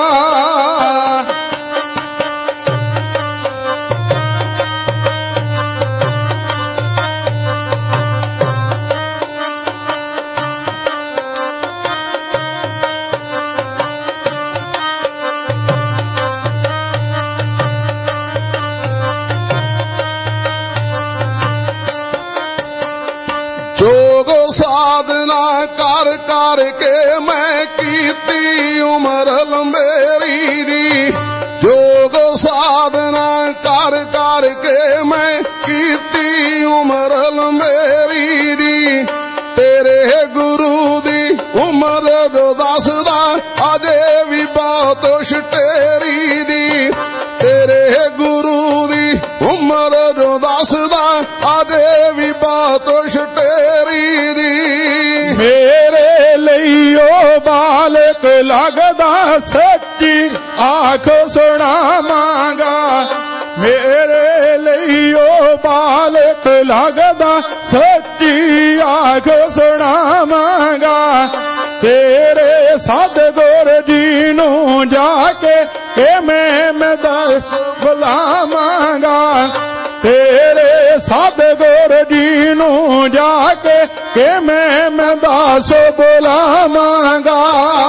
ਜੋਗ ਸਾਧਨਾ ਕਰ ਕਰਕੇ ਮੈਂ ਕੀਤੀ ਉਮਰ ਲੰਬੇਰੀ ਦੀ। ਜੋਗ ਸਾਧਨਾ ਕਰ ਕਰਕੇ ਮੈਂ ਕੀਤੀ ਉਮਰ ਲੰਬੇਰੀ ਦੀ। ਤੇਰੇ ਗੁਰੂ ਦੀ ਉਮਰ ਜੋ ਦੱਸਦਾ ਅਜੇ ਵੀ ਬਹੁਤ ਛਟੇਰੀ ਦੀ। ਤੇਰੇ ਗੁਰੂ ਦੀ ਉਮਰ ਜੋ ਦੱਸਦਾ ਅਜੇ ਵੀ ਬਹੁਤ ਛਟੇਰੀ ਦੀ। ਮੇਰੇ ਲਈ ਉਹ ਬਾਲਕ ਲੱਗਦਾ ਸੱਚੀ ਆਖ ਸੁਣਾਵਾਂਗਾ। ਮੇਰੇ ਲਈ ਉਹ ਬਾਲਕ ਲੱਗਦਾ ਸੱਚੀ ਆਖ ਸੁਣਾਵਾਂਗਾ। ਤੇਰੇ ਸਤਿਗੁਰ ਜੀ ਨੂੰ ਜਾ ਕੇ ਕਿਵੇਂ ਮੈਂ ਦਾਸ ਬੁਲਾਵਾਂਗਾ। ਤੇਰੇ ਸਤਿਗੁਰ ਜੀ ਨੂੰ ਜਾ ਕੇ ਕਿਵੇਂ ਮੈਂ ਦਾਸ ਬੁਲਾਵਾਂਗਾ।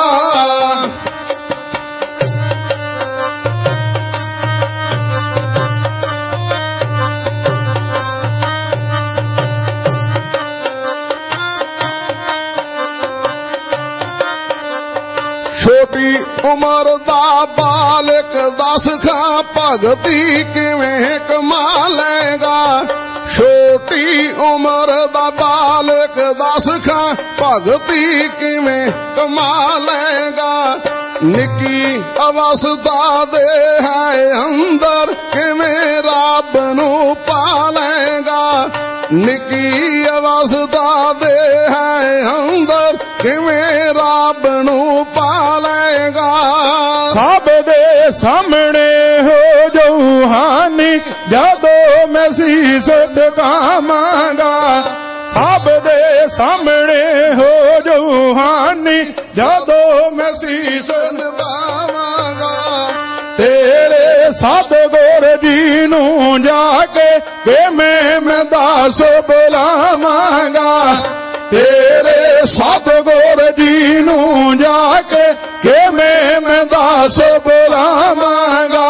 ਛੋਟੀ ਉਮਰ ਦਾ ਬਾਲਕ ਦੱਸ ਖਾਂ ਭਗਤੀ ਕਿਵੇਂ ਕਮਾਲੇਗਾ। ਛੋਟੀ ਉਮਰ ਦਾ ਬਾਲਕ ਦੱਸ ਖਾਂ ਭਗਤੀ ਕਿਵੇਂ ਕਮਾਲੇਗਾ। ਨਿੱਕੀ ਅਵਸਥਾ ਦੇ ਹੈ ਅੰਦਰ ਕਿਵੇਂ ਰੱਬ ਨੂੰ ਪਾਲੇਗਾ। ਨਿੱਕੀ ਅਵਸਥਾ ਦੇ ਹੈ ਅੰਦਰ ਕਿਵੇਂ ਰੱਬ ਨੂੰ ਪਾਲੇਗਾ। ਸਭ ਦੇ ਸਾਹਮਣੇ ਹੋ ਜਾਊ ਹਾਨੀ ਜਦੋਂ ਮੈਂ ਸੀਸ ਝੁਕਾਵਾਂਗਾ। ਸਭ ਦੇ ਸਾਹਮਣੇ ਹੋ ਜਾਊ ਹਾਨੀ ਜਦੋਂ ਮੈਂ ਸੀਸ ਝੁਕਾਵਾਂਗਾ। ਤੇਰੇ ਸਤਿਗੁਰ ਜੀ ਨੂੰ ਜਾ ਕੇ ਕਿਵੇਂ ਮੈਂ ਦਾਸ ਬੁਲਾਵਾਂਗਾ। ਤੇਰੇ ਸਤਿਗੁਰ ਜੀ ਨੂੰ ਜਾ ਕੇ ਕਿਵੇਂ ਮੈਂ ਦਾਸ ਬੁਲਾਵਾਂਗਾ।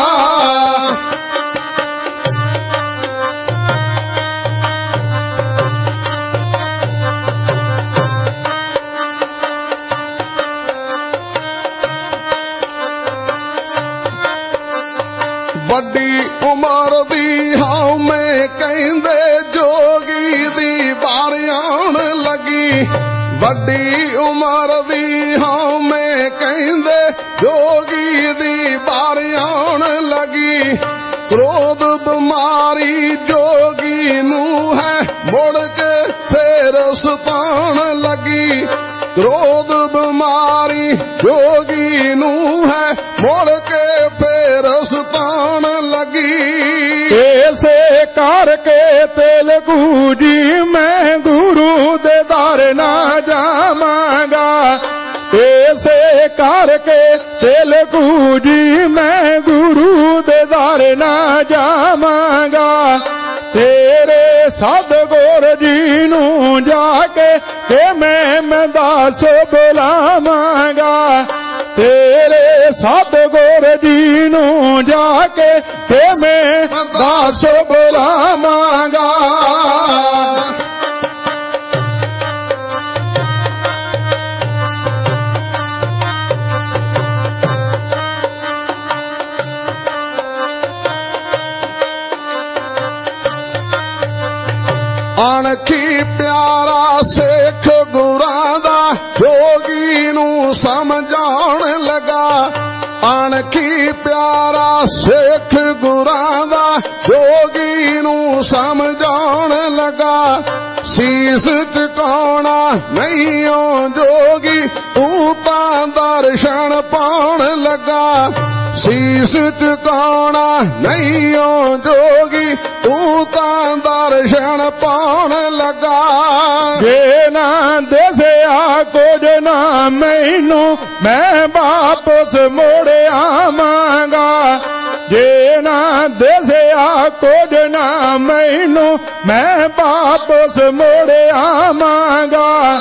ਵੱਡੀ ਉਮਰ ਦੀ ਹਾਂ ਮੈਂ ਕਹਿੰਦੇ ਜੋਗੀ ਦੀ ਵਾਰ ਆਉਣ ਲੱਗੀ। ਵੱਡੀ ਉਮਰ ਦੀ ਹਾਂ ਮੈਂ ਕਹਿੰਦੇ ਜੋਗੀ ਦੀ ਵਾਰ ਆਉਣ ਲੱਗੀ। ਕ੍ਰੋਧ ਬਿਮਾਰੀ ਜੋਗੀ ਨੂੰ ਹੈ ਮੁੜ ਕੇ ਫੇਰ ਸਤਾਉਣ ਲੱਗੀ। ਕ੍ਰੋਧ ਬਿਮਾਰੀ ਜੋਗੀ ਨੂੰ ਹੈ ਮੁੜ ਕੇ ਫੇਰ ਸਤਾਉਣ ਲੱਗੀ। ਇਸੇ ਕਰਕੇ ਤਿਲਕੂ ਜੀ ਮੈਂ ਗੁਰੂ ਦੇ ਦਰ ਨਾ ਜਾਵਾਂਗਾ। ਇਸੇ ਕਰਕੇ ਤਿਲਕੂ ਜੀ ਮੈਂ ਗੁਰੂ ਦੇ ਦਰ ਨਾ ਜਾਵਾਂਗਾ। ਤੇਰੇ ਸਤਿਗੁਰ ਜੀ ਨੂੰ ਜਾ ਕੇ ਕਿਵੇਂ ਮੈਂ ਦਾਸ ਬੁਲਾਵਾਂਗਾ। ਸਤਿਗੁਰ ਜੀ ਨੂੰ ਜਾ ਕੇ ਤੇ ਮੈਂ ਦਾਸ ਬੁਲਾਵਾਂਗਾ। ਅਣਖੀ ਪਿਆਰਾ ਸਿੱਖ ਗੁਰਾਂ ਦਾ ਜੋਗੀ ਨੂੰ ਸਮਝਾਉਣ ਲੱਗਾ। ਅਣਖੀ ਪਿਆਰਾ ਸਿੱਖ ਗੁਰਾਂ ਦਾ ਜੋਗੀ ਨੂੰ ਸਮਝਾਉਣ ਲੱਗਾ। ਸੀਸ ਝੁਕਾਉਣਾ ਨਹੀਂ ਓ ਜੋਗੀ ਤੂੰ ਤਾਂ ਦਰਸ਼ਨ ਪਾਉਣ ਲੱਗਾ। ਸੀਸ ਝੁਕਾਉਣਾ ਨਹੀਂ ਓ ਜੋਗੀ ਤੂੰ ਤਾਂ ਦਰਸ਼ਨ ਪਾਉਣ ਲੱਗਾ। ਜੇ ਨਾ ਦਿਸਿਆ ਕੁਝ ਨਾ ਮੈਨੂੰ ਮੈਂ ਵਾਪਸ ਮੁੜ ਆਵਾਂਗਾ। ਜੇ ਨਾ ਦਿਸਿਆ ਕੁਝ ਨਾ ਮੈਨੂੰ ਮੈਂ ਵਾਪਸ ਮੁੜ ਆਵਾਂਗਾ।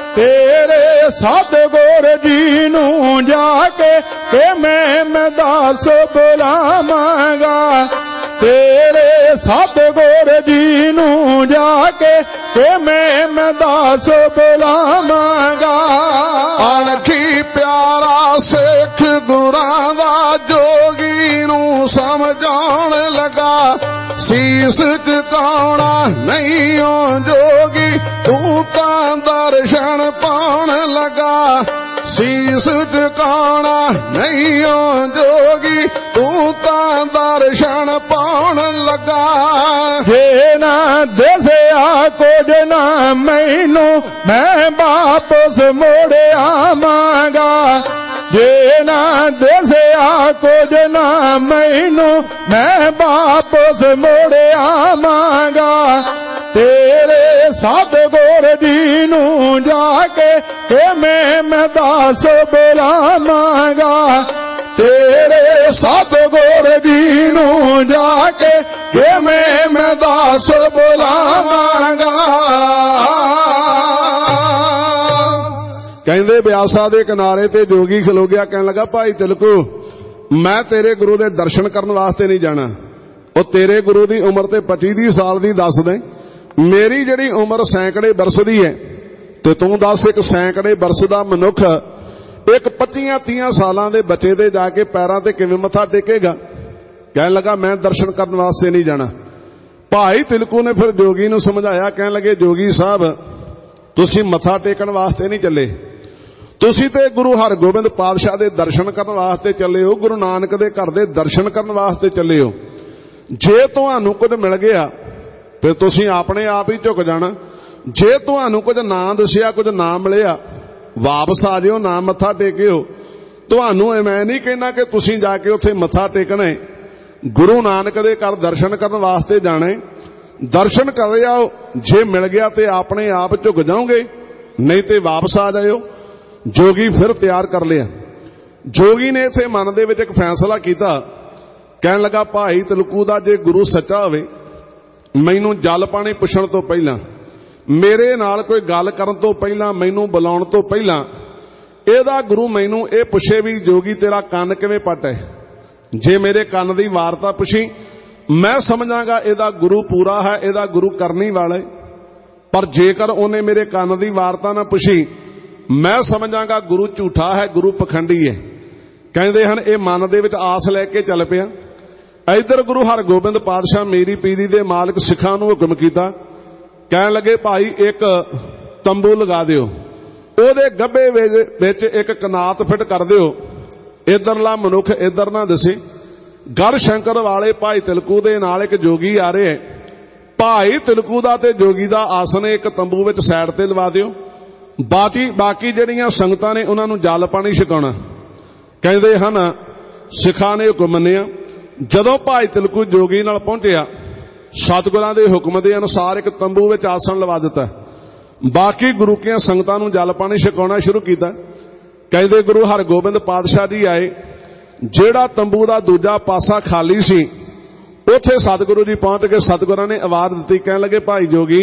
ਤੇਰੇ ਸਤਿਗੁਰ ਜੀ ਨੂੰ ਜਾ ਕੇ ਕਿ ਮੈਂ ਮੈਂ ਦਾਸ ਬੁਲਾਵਾਂਗਾ। ਤੇਰੇ ਸਤਿਗੁਰ ਜੀ ਨੂੰ ਜਾ ਕੇ ਕਿ ਮੈਂ ਮੈਂ ਦਾਸ ਬੁਲਾਵਾਂਗਾ। ਅਣਖੀ ਪਿਆਰਾ ਸਿੱਖ ਗੁਰਾਂ ਦਾ ਜੋਗੀ ਨੂੰ ਸਮਝਾਉਣ ਲੱਗਾ। ਸੀਸ ਝੁਕਾਉਣਾ ਨਹੀਂ ਓ ਜੋਗੀ ਤੂੰ ਤਾਂ ਦਰਸ਼ਨ ਪਾਉਣ ਲੱਗਾ। ਸੀਸ ਝੁਕਾਉਣਾ ਨਹੀਂ ਓ ਜੋਗੀ ਤੂੰ ਤਾਂ ਦਰਸ਼ਨ ਪਾਉਣ ਲੱਗਾ। ਜੇ ਨਾ ਦਿਸਿਆ ਕੁਝ ਨਾ ਮੈਨੂੰ ਮੈਂ ਵਾਪਸ ਮੁੜ ਆਵਾਂਗਾ। ਜੇ ਨਾ ਦਿਸਿਆ ਕੁਝ ਨਾ ਮੈਨੂੰ ਮੈਂ ਵਾਪਸ ਮੁੜ ਆਵਾਂਗਾ। ਤੇਰੇ ਸਤਿਗੁਰ ਜੀ ਨੂੰ ਜਾ ਕੇ ਕਿ ਮੈਂ ਮੈਂ ਦਾਸ ਬੁਲਾਵਾਂਗਾ। ਤੇਰੇ ਸਤਿਗੁਰ ਜੀ ਨੂੰ ਜਾ ਕੇ ਕਿ ਮੈਂ ਮੈਂ ਦਾਸ ਬੁਲਾਵਾਂਗਾ। ਕਹਿੰਦੇ ਬਿਆਸਾ ਦੇ ਕਿਨਾਰੇ ਤੇ ਜੋਗੀ ਖਲੋ ਗਿਆ। ਕਹਿਣ ਲੱਗਾ ਭਾਈ ਤਿਲਕੂ ਮੈਂ ਤੇਰੇ ਗੁਰੂ ਦੇ ਦਰਸ਼ਨ ਕਰਨ ਵਾਸਤੇ ਨਹੀਂ ਜਾਣਾ। ਉਹ ਤੇਰੇ ਗੁਰੂ ਦੀ ਉਮਰ ਤੇ ਪੱਚੀ ਦੀ ਸਾਲ ਦੀ ਦੱਸ ਦੇ। ਮੇਰੀ ਜਿਹੜੀ ਉਮਰ ਸੈਂਕੜੇ ਬਰਸ ਦੀ ਹੈ ਤੇ ਤੂੰ ਦੱਸ ਇੱਕ ਸੈਂਕੜੇ ਬਰਸ ਦਾ ਮਨੁੱਖ ਇੱਕ ਪੱਚੀਆਂ ਤੀਆਂ ਸਾਲਾਂ ਦੇ ਬੱਚੇ ਦੇ ਜਾ ਕੇ ਪੈਰਾਂ ਤੇ ਕਿਵੇਂ ਮੱਥਾ ਟੇਕੇਗਾ। ਕਹਿਣ ਲੱਗਾ ਮੈਂ ਦਰਸ਼ਨ ਕਰਨ ਵਾਸਤੇ ਨਹੀਂ ਜਾਣਾ। ਭਾਈ ਤਿਲਕੂ ਨੇ ਫਿਰ ਜੋਗੀ ਨੂੰ ਸਮਝਾਇਆ। ਕਹਿਣ ਲੱਗੇ ਜੋਗੀ ਸਾਹਿਬ ਤੁਸੀਂ ਮੱਥਾ ਟੇਕਣ ਵਾਸਤੇ ਨਹੀਂ ਚੱਲੇ। ਤੁਸੀਂ ਤੇ ਗੁਰੂ ਹਰਗੋਬਿੰਦ ਪਾਤਸ਼ਾਹ ਦੇ ਦਰਸ਼ਨ ਕਰਨ ਵਾਸਤੇ ਚੱਲੇ ਹੋ। ਗੁਰੂ ਨਾਨਕ ਦੇ ਘਰ ਦੇ ਦਰਸ਼ਨ ਕਰਨ ਵਾਸਤੇ ਚੱਲੇ ਹੋ। ਜੇ ਤੁਹਾਨੂੰ ਕੁਝ ਮਿਲ ਗਿਆ ਫਿਰ ਤੁਸੀਂ ਆਪਣੇ ਆਪ ਹੀ ਝੁਕ ਜਾਣਾ। ਜੇ ਤੁਹਾਨੂੰ ਕੁਝ ਨਾ ਦੱਸਿਆ ਕੁਝ ਨਾ ਮਿਲਿਆ ਵਾਪਸ ਆ ਜਿਓ ਨਾ ਮੱਥਾ ਟੇਕਿਓ। ਤੁਹਾਨੂੰ ਮੈਂ ਨਹੀਂ ਕਹਿਣਾ ਕਿ ਤੁਸੀਂ ਜਾ ਕੇ ਉੱਥੇ ਮੱਥਾ ਟੇਕਣਾ। ਗੁਰੂ ਨਾਨਕ ਦੇ ਘਰ ਦਰਸ਼ਨ ਕਰਨ ਵਾਸਤੇ ਜਾਣਾ। ਦਰਸ਼ਨ ਕਰ ਜਾਓ। ਜੇ ਮਿਲ ਗਿਆ ਤੇ ਆਪਣੇ ਆਪ ਝੁਕ ਜਾਓਗੇ ਨਹੀਂ ਤੇ ਵਾਪਸ ਆ ਜਾਇਓ। ਜੋਗੀ ਫਿਰ ਤਿਆਰ ਕਰ ਲਿਆ। ਜੋਗੀ ਨੇ ਇੱਥੇ ਮਨ ਦੇ ਵਿੱਚ ਇੱਕ ਫੈਸਲਾ ਕੀਤਾ। ਕਹਿਣ ਲੱਗਾ ਭਾਈ ਤਿਲਕੂ ਦਾ ਜੇ ਗੁਰੂ ਸੱਚਾ ਹੋਵੇ ਮੈਨੂੰ ਜਲ ਪਾਣੀ ਪੁੱਛਣ ਤੋਂ ਪਹਿਲਾਂ ਮੇਰੇ ਨਾਲ ਕੋਈ ਗੱਲ ਕਰਨ ਤੋਂ ਪਹਿਲਾਂ ਮੈਨੂੰ ਬੁਲਾਉਣ ਤੋਂ ਪਹਿਲਾਂ ਇਹਦਾ ਗੁਰੂ ਮੈਨੂੰ ਇਹ ਪੁੱਛੇ ਵੀ ਜੋਗੀ ਤੇਰਾ ਕੰਨ ਕਿਵੇਂ ਪੱਟ ਹੈ। ਜੇ ਮੇਰੇ ਕੰਨ ਦੀ ਵਾਰਤਾ ਪੁੱਛੀ ਮੈਂ ਸਮਝਾਂਗਾ ਇਹਦਾ ਗੁਰੂ ਪੂਰਾ ਹੈ ਇਹਦਾ ਗੁਰੂ ਕਰਨੀ ਵਾਲਾ। ਪਰ ਜੇਕਰ ਉਹਨੇ ਮੇਰੇ ਕੰਨ ਦੀ ਵਾਰਤਾ ਨਾ ਪੁੱਛੀ ਮੈਂ ਸਮਝਾਂਗਾ ਗੁਰੂ ਝੂਠਾ ਹੈ ਗੁਰੂ ਪਖੰਡੀ ਹੈ। ਕਹਿੰਦੇ ਹਨ ਇਹ ਮਨ ਦੇ ਵਿੱਚ ਆਸ ਲੈ ਕੇ ਚੱਲ ਪਿਆ। ਇਧਰ ਗੁਰੂ ਹਰਗੋਬਿੰਦ ਪਾਤਸ਼ਾਹ ਮੇਰੀ ਪੀਰੀ ਦੇ ਮਾਲਕ ਸਿੱਖਾਂ ਨੂੰ ਹੁਕਮ ਕੀਤਾ। ਕਹਿਣ ਲੱਗੇ ਭਾਈ ਇੱਕ ਤੰਬੂ ਲਗਾ ਦਿਓ। ਉਹਦੇ ਗੱਭੇ ਵਿੱਚ ਇੱਕ ਕਨਾਤ ਫਿੱਟ ਕਰ ਦਿਓ। ਇਧਰਲਾ ਮਨੁੱਖ ਇਧਰ ਨਾ ਦਿਸੇ। ਗੜ ਸ਼ੰਕਰ ਵਾਲੇ ਭਾਈ ਤਿਲਕੂ ਦੇ ਨਾਲ ਇੱਕ ਜੋਗੀ ਆ ਰਿਹਾ ਹੈ। ਭਾਈ ਤਿਲਕੂ ਦਾ ਤੇ ਜੋਗੀ ਦਾ ਆਸਣ ਇੱਕ ਤੰਬੂ ਵਿੱਚ ਸਾਈਡ ਤੇ ਲਵਾ ਦਿਓ। ਬਾਕੀ ਬਾਕੀ ਜਿਹੜੀਆਂ ਸੰਗਤਾਂ ਨੇ ਉਹਨਾਂ ਨੂੰ ਜਲ ਪਾਣੀ ਛਕਾਉਣਾ। ਕਹਿੰਦੇ ਹਨ ਸਿੱਖਾਂ ਨੇ ਹੁਕਮ ਮੰਨਿਆ। ਜਦੋਂ ਭਾਈ ਤਿਲਕੂ ਜੋਗੀ ਨਾਲ ਪਹੁੰਚਿਆ ਸਤਿਗੁਰਾਂ ਦੇ ਹੁਕਮ ਦੇ ਅਨੁਸਾਰ ਇੱਕ ਤੰਬੂ ਵਿੱਚ ਆਸਣ ਲਵਾ ਦਿੱਤਾ। ਬਾਕੀ ਗੁਰੂ ਕੀਆਂ ਸੰਗਤਾਂ ਨੂੰ ਜਲ ਪਾਣੀ ਛਕਾਉਣਾ ਸ਼ੁਰੂ ਕੀਤਾ। ਕਹਿੰਦੇ ਗੁਰੂ ਹਰਗੋਬਿੰਦ ਪਾਤਸ਼ਾਹ ਜੀ ਆਏ। ਜਿਹੜਾ ਤੰਬੂ ਦਾ ਦੂਜਾ ਪਾਸਾ ਖਾਲੀ ਸੀ ਉੱਥੇ ਸਤਿਗੁਰੂ ਜੀ ਪਹੁੰਚ ਕੇ ਸਤਿਗੁਰਾਂ ਨੇ ਆਵਾਜ਼ ਦਿੱਤੀ। ਕਹਿਣ ਲੱਗੇ ਭਾਈ ਜੋਗੀ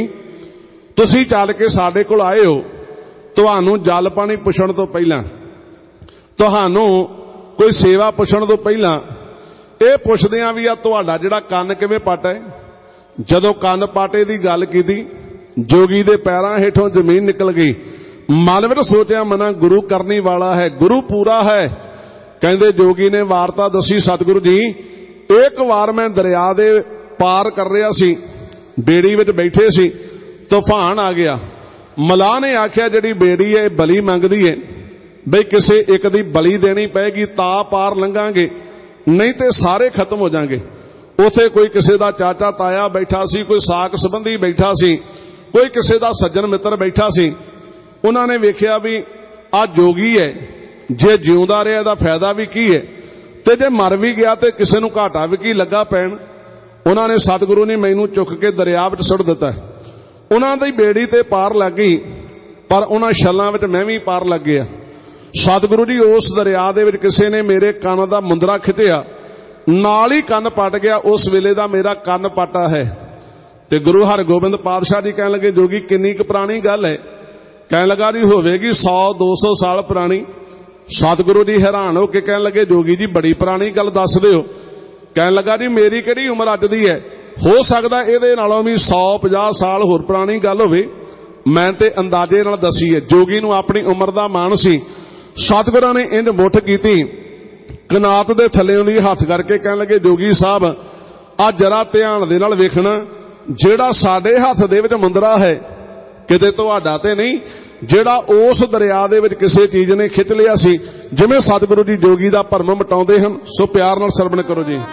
ਤੁਸੀਂ ਚੱਲ ਕੇ ਸਾਡੇ ਕੋਲ ਆਏ ਹੋ। ਤੁਹਾਨੂੰ ਜਲ ਪਾਣੀ ਪੁੱਛਣ ਤੋਂ ਪਹਿਲਾਂ ਤੁਹਾਨੂੰ कोई सेवा पुछण तो पहला ये पुछदे आ भी आ तुहाडा जिहड़ा कंन किवें पट है। जदों कंन पाटे की गल कीती जोगी दे पैरां हेठों जमीन निकल गई। मन विच सोचिया मना गुरु करनी वाला है, गुरु पूरा है। कहंदे जोगी ने वार्ता दसी, सतगुरु जी एक बार मैं दरिया दे पार कर रहा सी, बेड़ी विच बैठे सी, तूफान आ गया। मलाह ने आख्या जिहड़ी बेड़ी है बली मंगदी है, बई किसे एक दी बली देनी पैगी तां पार लंघांगे, नहीं ते सारे खत्म हो जाएंगे। उथे कोई किसे दा चाचा ताया बैठा सी, कोई साक संबंधी बैठा सी, कोई किसे दा सज्जन मित्र बैठा सी। उन्होंने वेख्या भी आ जोगी है, जे जिउंदा रहा दा फायदा भी की है, ते जे मर भी गया ते किसे नूं घाटा भी की लगा पैण। उन्होंने सतगुरु ने मैनू चुक के दरिया विच सुट दिता। उन्हां दी बेड़ी ते पार लग गई, पर उन्हां छल्लां विच मैं भी पार लग गया। सतगुरु जी उस दरिया दे विच किसे ने मेरे कंन दा मुंदरा खिचिया, नाल ही कंन पट गया। उस वेले दा मेरा कंन पाटा है। ते गुरु हरगोबिंद पातशाह जी कहण लगे जोगी किन्नी क पुरानी गल है। कहण लगा जी होवेगी सौ दो सौ साल पुरानी। सतगुरु जी हैरान हो के कहण लगे जोगी जी बड़ी पुरानी गल दस दिओ। कहण लगा जी मेरी किहड़ी उम्र अज दी है, हो सकदा इहदे नालों भी सौ पचास साल होर पुरानी गल होवे, मैं ते अंदाजे नाल दसी है। जोगी नूं अपनी उम्र दा मान सी। सतगुरां ने इंज मुठ कीती, कनात दे थल्लेों दी हत्थ करके कहण लगे जोगी साहब आ जरा ध्यान दे नाल वेखना, जेड़ा साडे हत्थ दे विच मुंदरा है किते तुहाडा ते नहीं, जेड़ा उस दरिया दे विच किसे चीज ने खिच लिया सी। जिवें सतगुरु जी जोगी दा भरम मिटाउंदे हन, सो प्यार नाल सरवण करो जी।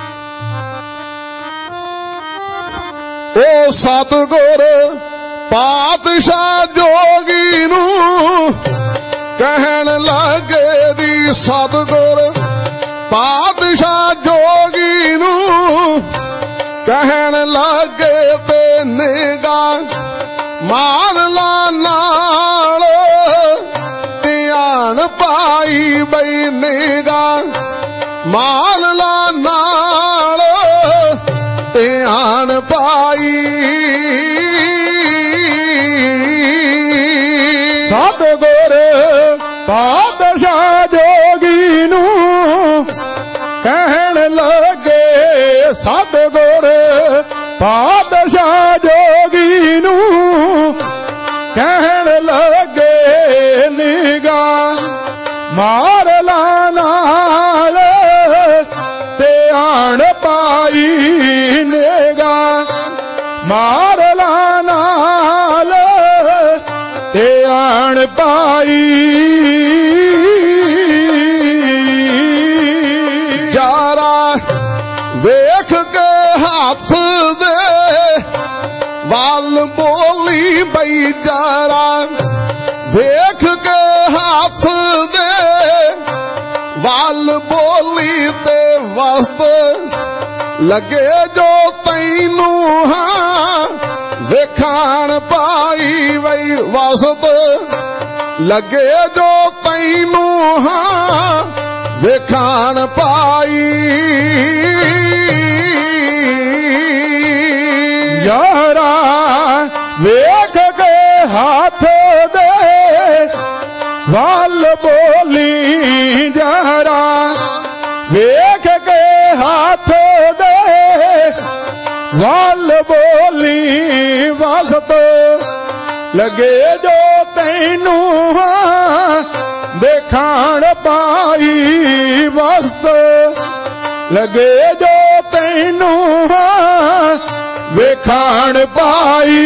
ओ सतगुर पातशाह जोगी नूं कहण लगे दी, सतगुर पातशाह जोगी नूं कहण लगे ते निगाह मार ला नाल ध्यान पाई, बई निगाह मार ला नाल ध्यान पाई। सतगुर पातशाह जोगी नूं कहण लगे, सतगुर पातशाह जोगी नूं कहण लगे निगाह मार ला नाल ध्यान पाई, निगाह मार ला नाल ध्यान पाई। जारा वेख के हाथ दे वाल बोली, बई जारा वेख के हाथ दे वाल बोली, ते वस्त लगे जो तैनू हाँ वेखान पाई, वही वस्त लगे जो तैनू हाँ वेखान पाई। यारा वेख के हाथ दे वाल बोली, यारा वेख के हाथ दे वाल बोली, वसत लगे जो तैनू देखान पाई, वसत लगे जो तैनू वेखान पाई।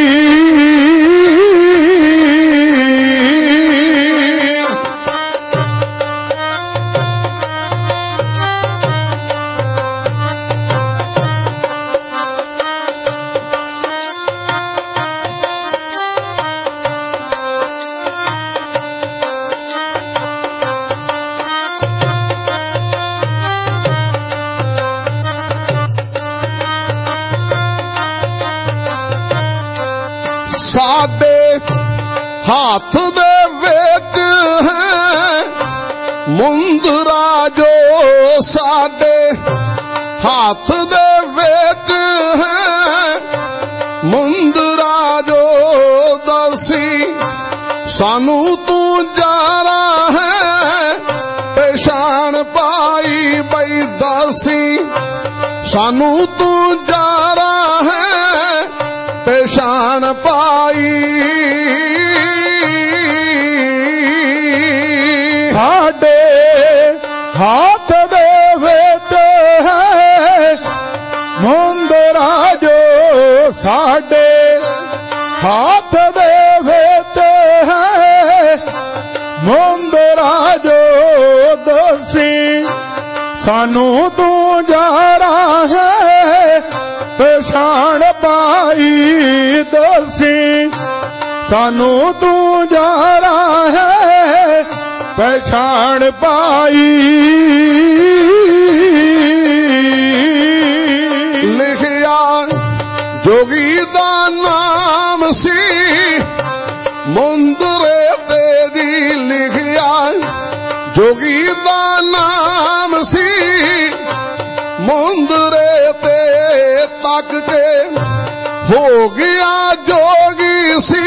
साडे हाथ दे विच है मुंदरा, जो साडे हाथ दे विच है मुंदरा, जो दसी सानू तू जारा है पेशान पा सानू तू जारा है पहचान पाई साडे हाथ दे विच है मुंदरा जो साडे हाथ दे विच है मुंदरा जो दसी सानू तू जारा है पहचान पाई दसी सानू तू जारा है पहचान पाई लिखिया जोगी दा नाम सी मुंदरे तेरी लिखिया जोगी दा नाम सी मुंदरे ते तक के हो गया जोगी सी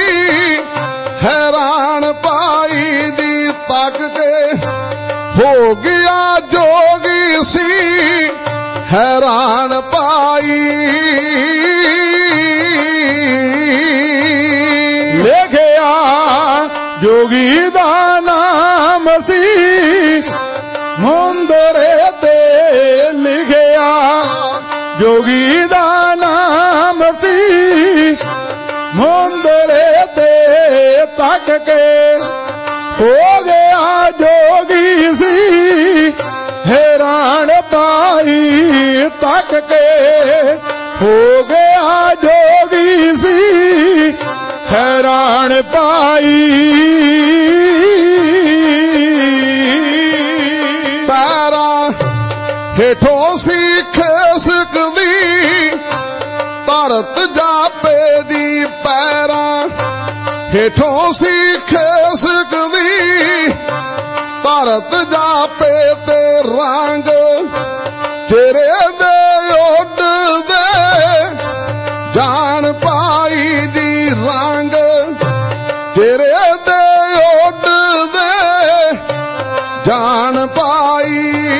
हैरान पाई दी तक के हो गया जोगी सी हैरान पाई लिखिया जोगी दा नाम सी मुंदरे ते लिखिया जोगी दा नाम सी मुंदरे ते तक के हो गया जोगी सी हैरान पाई तक के हो गया जोगी सी हैरान पाई पैरा हेठों सी खिसकदी धरत जापे दी पैरा हेठों सी खिसकदी धरत जापे ते रंग तेरे दे उड दे जान पाई दी रंग तेरे दे उड दे जान पाई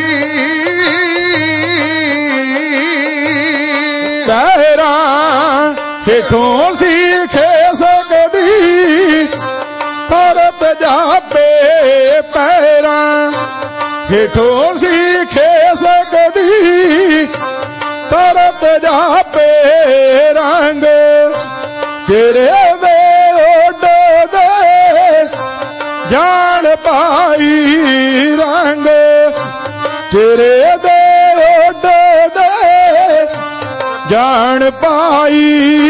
पैरा हेठों सी खिसकदी धरत जापे पैरा हेठों सी खिसकदी धरत जापे रंग तेरे दे उड दे जान पाई रंग तेरे दे उड दे जान पाई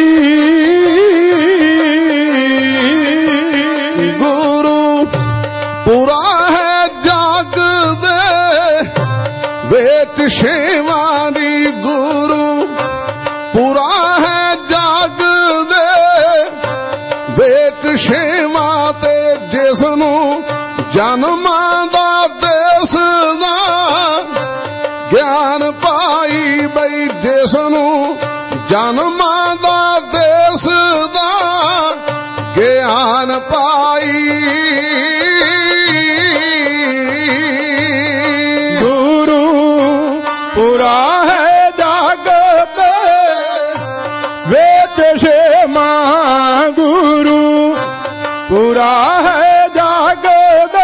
गुरु पूरा है जग दे वेट शेवानी गुरु पूरा है जग दे वेट शेवा ते जिसनू जन्मा दा देस दा ज्ञान पाई बई जिसनू जन्मा दा देस दा ज्ञान पाई गुरु पूरा है जगत वेद शेमा गुरु पूरा है जगत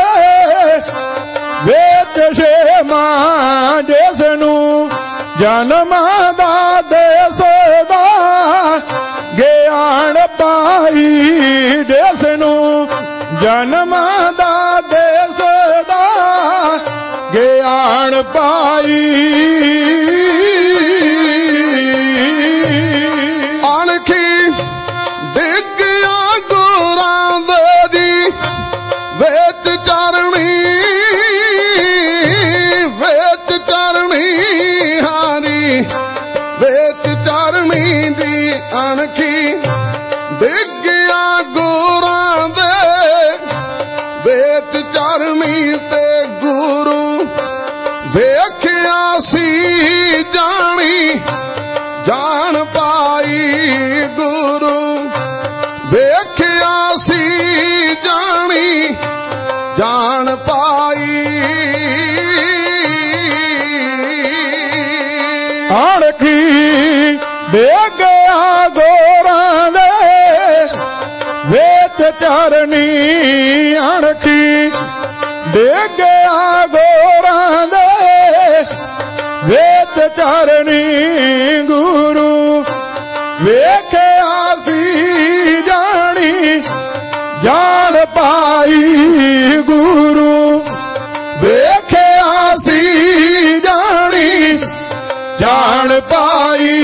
वेद शेमा जिसनू जन्म दा देस दा ज्ञान पाई जिसनू जन्म दा देस दा ज्ञान पाई अणखी डिग्गिया गुरां दे दी वेच चरणी वेच चरणी हारी वेच चरणी दी अणखी डिग्गिया गुरां दे वेच चरणी ते गुरु वेख्या सी जानी जान पाई गुरु वेख्या सी जानी जान पाई ਅਣਖੀ ਡੇਗਿਆ ਗੋਰਾਂ ਦੇ ਵੇਚ ਚਰਨੀ ਅਣਖੀ ਡੇਗਿਆ ਗੋਰਾਂ ਦੇ ਵੇਚ ਚਰਨੀ ਗੁਰੂ ਵੇਖਿਆ ਸੀ ਜਾਣੀ ਜਾਣ ਪਾਈ ਗੁਰੂ ਵੇਖਿਆ ਸੀ ਜਾਣੀ ਜਾਣ ਪਾਈ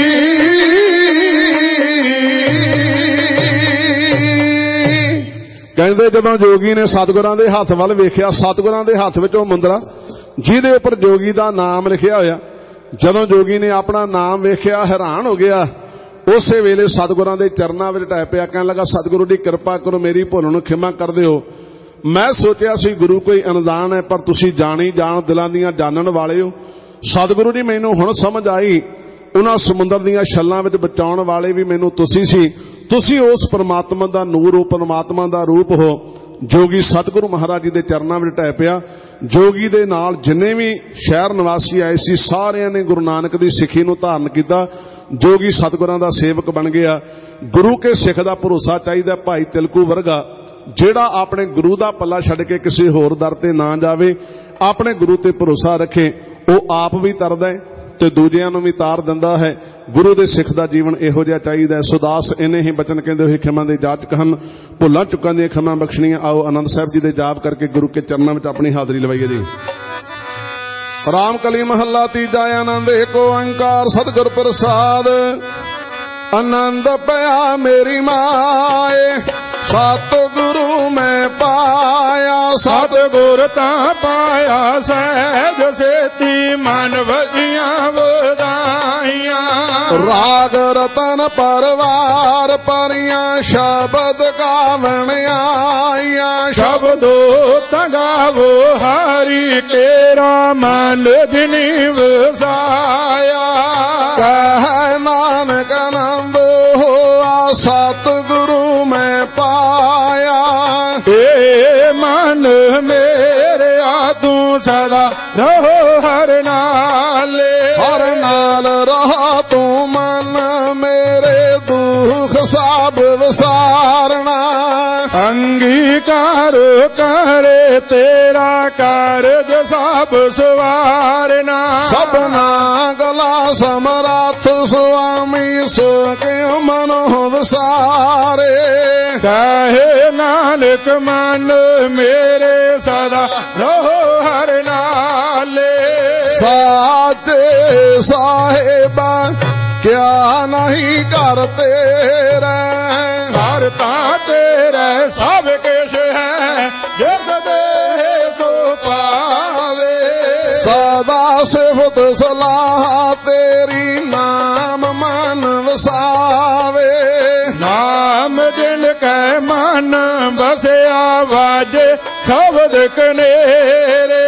ਕਹਿੰਦੇ ਜਦੋਂ ਜੋਗੀ ਨੇ ਸਤਿਗੁਰਾਂ ਦੇ ਹੱਥ ਵੱਲ ਵੇਖਿਆ, ਸਤਿਗੁਰਾਂ ਦੇ ਹੱਥ ਵਿੱਚ ਉਹ ਮੁੰਦਰਾ ਜਿਹਦੇ ਉੱਪਰ ਜੋਗੀ ਦਾ ਨਾਮ ਲਿਖਿਆ ਹੋਇਆ, ਜਦੋਂ ਜੋਗੀ ਨੇ ਆਪਣਾ ਨਾਮ ਵੇਖਿਆ ਹੈਰਾਨ ਹੋ ਗਿਆ। ਉਸੇ ਵੇਲੇ ਸਤਿਗੁਰਾਂ ਦੇ ਚਰਨਾਂ ਵਿੱਚ ਢਹਿ ਪਿਆ, ਕਹਿਣ ਲੱਗਾ ਸਤਿਗੁਰੂ ਦੀ ਕਿਰਪਾ ਕਰੋ, ਮੇਰੀ ਭੁੱਲ ਨੂੰ ਖਿਮਾ ਕਰ ਦਿਓ। ਮੈਂ ਸੋਚਿਆ ਸੀ ਗੁਰੂ ਕੋਈ ਅਣਜਾਣ ਹੈ, ਪਰ ਤੁਸੀਂ ਜਾਣੀ ਜਾਣ ਦਿਲਾਂ ਦੀਆਂ ਜਾਣਨ ਵਾਲੇ ਹੋ। ਸਤਿਗੁਰੂ ਜੀ ਮੈਨੂੰ ਹੁਣ ਸਮਝ ਆਈ, ਉਹਨਾਂ ਸਮੁੰਦਰ ਦੀਆਂ ਛੱਲਾਂ ਵਿੱਚ ਬਚਾਉਣ ਵਾਲੇ ਵੀ ਮੈਨੂੰ ਤੁਸੀਂ ਸੀ। ਤੁਸੀਂ ਉਸ ਪਰਮਾਤਮਾ ਦਾ ਨੂਰ ਹੋ, ਪਰਮਾਤਮਾ ਦਾ ਰੂਪ ਹੋ। ਜੋਗੀ ਸਤਿਗੁਰੂ ਮਹਾਰਾਜ ਜੀ ਦੇ ਚਰਨਾਂ ਵਿੱਚ ਢਹਿ ਪਿਆ। ਜੋਗੀ ਦੇ ਨਾਲ ਜਿੰਨੇ ਵੀ ਸ਼ਹਿਰ ਨਿਵਾਸੀ ਆਏ ਸੀ ਸਾਰਿਆਂ ਨੇ ਗੁਰੂ ਨਾਨਕ ਦੀ ਸਿੱਖੀ ਨੂੰ ਧਾਰਨ ਕੀਤਾ। ਜੋਗੀ ਸਤਿਗੁਰਾਂ ਦਾ ਸੇਵਕ ਬਣ ਗਿਆ। ਗੁਰੂ ਕੇ ਸਿੱਖ ਦਾ ਭਰੋਸਾ ਚਾਹੀਦਾ, ਭਾਈ ਤਿਲਕੂ ਵਰਗਾ, ਜਿਹੜਾ ਆਪਣੇ ਗੁਰੂ ਦਾ ਪੱਲਾ ਛੱਡ ਕੇ ਕਿਸੇ ਹੋਰ ਦਰ ਤੇ ਨਾ ਜਾਵੇ, ਆਪਣੇ ਗੁਰੂ ਤੇ ਭਰੋਸਾ ਰੱਖੇ। ਉਹ ਆਪ ਵੀ ਤਰਦਾ ਹੈ ਤੇ ਦੂਜਿਆਂ ਨੂੰ ਵੀ ਤਾਰ ਦਿੰਦਾ ਹੈ। ਗੁਰੂ ਦੇ ਸਿੱਖ ਦਾ ਜੀਵਨ ਇਹੋ ਜਿਹਾ ਚਾਹੀਦਾ ਹੈ। ਸੁਦਾਸ ਇਹਨੇ ਹੀ ਬਚਨ ਕਹਿੰਦੇ ਹੋਏ ਖਿਮਾ ਦੇ ਜਾਚਕ ਹਨ, ਭੁੱਲਾਂ ਚੁੱਕਾਂ ਦੀਆਂ ਖਿਮਾ ਬਖਸ਼ਣੀਆਂ। ਆਓ ਆਨੰਦ ਸਾਹਿਬ ਜੀ ਦੇ ਜਾਪ ਕਰਕੇ ਗੁਰੂ ਕੇ ਚਰਨਾਂ ਵਿੱਚ ਆਪਣੀ ਹਾਜ਼ਰੀ ਲਵਾਈਏ ਜੀ। ਰਾਮ ਕਲੀ ਮਹੱਲਾ ਤੀਜਾ। ਆਨੰਦ ਏਕ ਓੰਕਾਰ ਸਤਿਗੁਰ ਪ੍ਰਸਾਦ। ਆਨੰਦ ਪਿਆ ਮੇਰੀ ਮਾਏ ਸਤਿਗੁਰੂ ਮੈਂ ਪਾਇਆ। ਸਤਿਗੁਰ ਤਾਂ ਪਾਇਆ ਸਹਿਜ ਸੇਤੀ ਮਨ ਵਜੀਆਂ ਵਧਾਈਆਂ। ਰਾਗ ਰਤਨ ਪਰਵਾਰ ਪਰੀਆਂ ਸ਼ਬਦ ਗਾਵਣ ਆਈਆਂ। ਸ਼ਬਦੋ ਤਗਾਵੋ ਹਰੀ ਤੇਰਾ ਮਨ ਜਿਨੀ ਵਸਾਇਆ। ਕਹਿ ਨਾਨਕ ਆਨੰਦ ਹੋਆ ਸਤਿਗੁਰੂ ਮੈਂ ਪਾਇਆ। ਏ ਮਨ ਮੇਰਿਆ ਤੂੰ ਸਦਾ ਰਹੋ ਹਰ ਨਾਲੇ। ਹਰ ਨਾਲ ਰਹਾ ਤੂੰ ਮਨ ਮੇਰੇ ਦੁਖ ਸਭ ਵਿਸਾਰਨਾ। ਅੰਗੀਕਾਰ ਕਰੇ ਤੇਰਾ ਕਾਰਜ ਸਭ ਸਵਾਰਨਾ। ਸਭਨਾ ਗਲਾ ਸਮਰੱਥ ਸੁਆਮੀ ਸੋ ਕਿਉ ਮਨੋ ਵਿਸਾਰੇ। ਕਹੇ ਨਾਨਕ ਮਨ ਮੇਰੇ ਸਦਾ ਰਹੋ ਹਰ ਨਾਲੇ। ਸਾਚੇ ਸਾਹਿਬਾ ਕਿਆ ਨਹੀਂ ਕਰ ਤੇਰੇ। ਘਰ ਤਾਂ ਤੇਰੇ ਸਭ ਕੁਛ ਹੈ ਜਿਸ ਦੇ ਸੋ ਪਾਵੇ। ਸਦਾ ਸਿਫਤ ਸਲਾਹ ਤੇਰੀ ਨਾਮ ਮਨ ਵਸਾਵੇ। ਨਾਮ ਜਿਨ ਕੈ ਮਨ ਬਸਿਆ ਵਾਜੇ ਸ਼ਬਦ ਕਨੇਰੇ।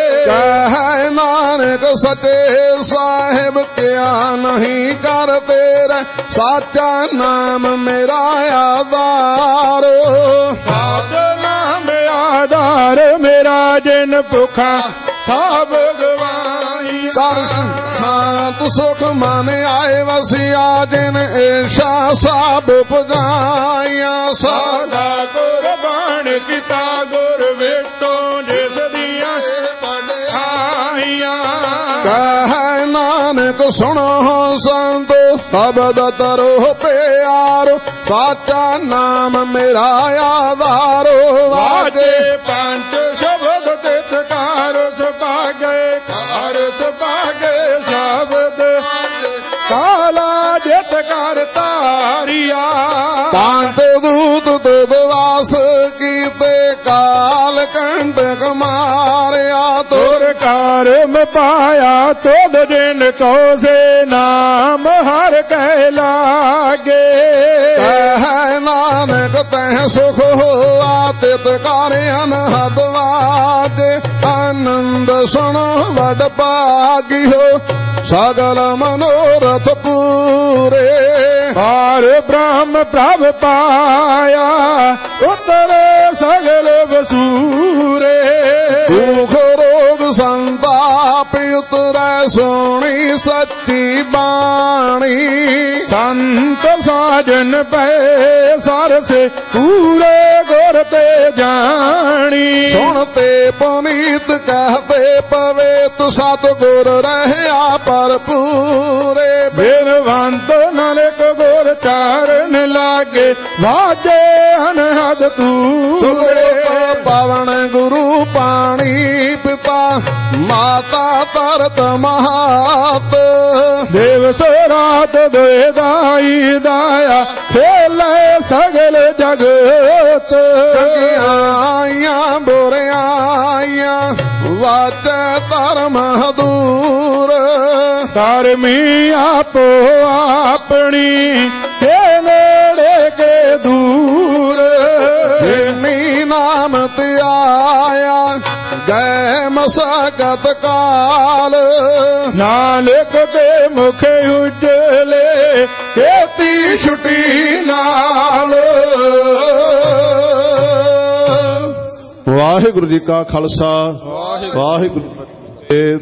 ਕਹਿ ਨਾਨਕ ਸੱਚੇ ਸਾਹਿਬ ਕਿਆ ਨਹੀਂ ਕਰ ਤੇਰਾ। ਸਾਚਾ ਨਾਮ ਮੇਰਾ ਆਧਾਰ। ਸਾਚਾ ਨਾਮ ਆਧਾਰ ਮੇਰਾ ਜਿਨ ਭੁਖਾ ਸਭ ਗਵਾਈ। ਕਰ ਸ਼ਾਂਤ ਸੁਖ ਮਨ ਆਏ ਵਸਿਆ ਜਿਨ ਏਸ਼ਾ ਸਭ ਪੁਜਾਈਆਂ। ਸਾਡਾ ਕੁਰਬਾਨ ਕੀਤਾ ਗੁਰ ਵੇਟੋ ਜਿਸ ਦੀਆਂ ਪੜਾਈਆਂ। ਕਹਿ ਨਾਨਕ ਸੁਣੋ ਸੰਤੋ ਸ਼ਬਦ ਤਰੋ ਪਿਆਰੋ। ਸਾਚਾ ਨਾਮ ਮੇਰਾ ਆਧਾਰੋ। ਵਾਜੇ ਪੰਜ ਸ਼ਬਦ ਤਿਤਕਾਰ ਸੁਭਾਗੇ ਕਾਰ ਸੁਭਾਗੇ ਸ਼ਬਦ ਕਾਲਾ ਜਿਤ ਕਰ ਤਾਰਿਆ। ਪੰਜ ਦੂਤ ਤਦਵਾਸ ਕੀਤੇ ਕਾਲ ਕੰਟਕ ਮਾਰਿਆ। ਤੁਰ ਕਰਮ ਪਾਇਆ ਤੁਧ ਜਿਨ ਕੋ ਸੇ ਨਾਮ ਹਰ ਕਹਿ ਲਾਗੇ। ਕਹਿ ਨਾਨਕ ਤੈ ਸੁਖ ਹੋਆ ਤਿਤ ਕਰ ਅਨਹਦ ਵਾਜੇ। ਆਨੰਦ ਸੁਣੋ ਵਡ ਭਾਗਿਓ ਸਗਲ ਮਨੋਰਥ ਪੂਰੇ। ਹਰ ਬ੍ਰਹਮ ਪ੍ਰਭ ਪਾਇਆ ਉਤਰੇ ਸਗਲ ਵਸੂਰੇ। ਦੁਖ ਰੋਗ ਸੰਤਾਪ ਆਪ ਉਤਰੈ ਸੋਹਣੀ ਸੱਚੀ ਬਾਣੀ। ਸੰਤ ਸਾਜਨ ਪਏ ਸਰਸੇ ਪੂਰੇ ਗੁਰ ਤੇ ਜਾਣੀ। ਸੁਣ ਤੇ ਪੁਨੀਤ ਕਹਤੇ ਪਵੇਤ ਸਤਿਗੁਰ ਰਹਿਆ ਭਰਪੂਰੇ। ਬਿਨਵੰਤ ਨਾਨਕ ਗੁਰ ਚਾਰਨ ਲਾਗੇ ਵਾਜੇ ਅਨਹਦ ਤੂਰੇ। ਪਵਨ ਗੁਰੂ ਪਾਣੀ ਪਿਤਾ ਮਾਤਾ ਤਰਤ ਮਹਾਤ। ਦਿਵਸ ਰਾਤ ਦੋਇ ਦਾਈ ਦਾਇਆ ਖੇਲੇ ਸਗਲ ਜਗਤ। ਚੰਗਿਆਈਆਂ ਬੁਰਿਆਈਆਂ ਵਾਜੈ ਧਰਮ ਹਦੂਰ। ਧਰਮੀ ਆਪੋ ਆਪਣੀ ਕੇ ਨੇੜੇ ਕੇ ਦੂਰ। ਜਿਨੀ ਨਾਮ ਧਿਆਇਆ ਗਏ ਮਸਕਤ ਕਾਲ। ਨਾਨਕ ਦੇ ਮੁਖ ਉਜਲੇ ਕੀਤੀ ਛੁਟੀ ਨਾਲ। ਵਾਹਿਗੁਰੂ ਜੀ ਕਾ ਖਾਲਸਾ ਵਾਹਿਗੁਰੂ ਜੀ ਕੀ ਫਤਿਹ।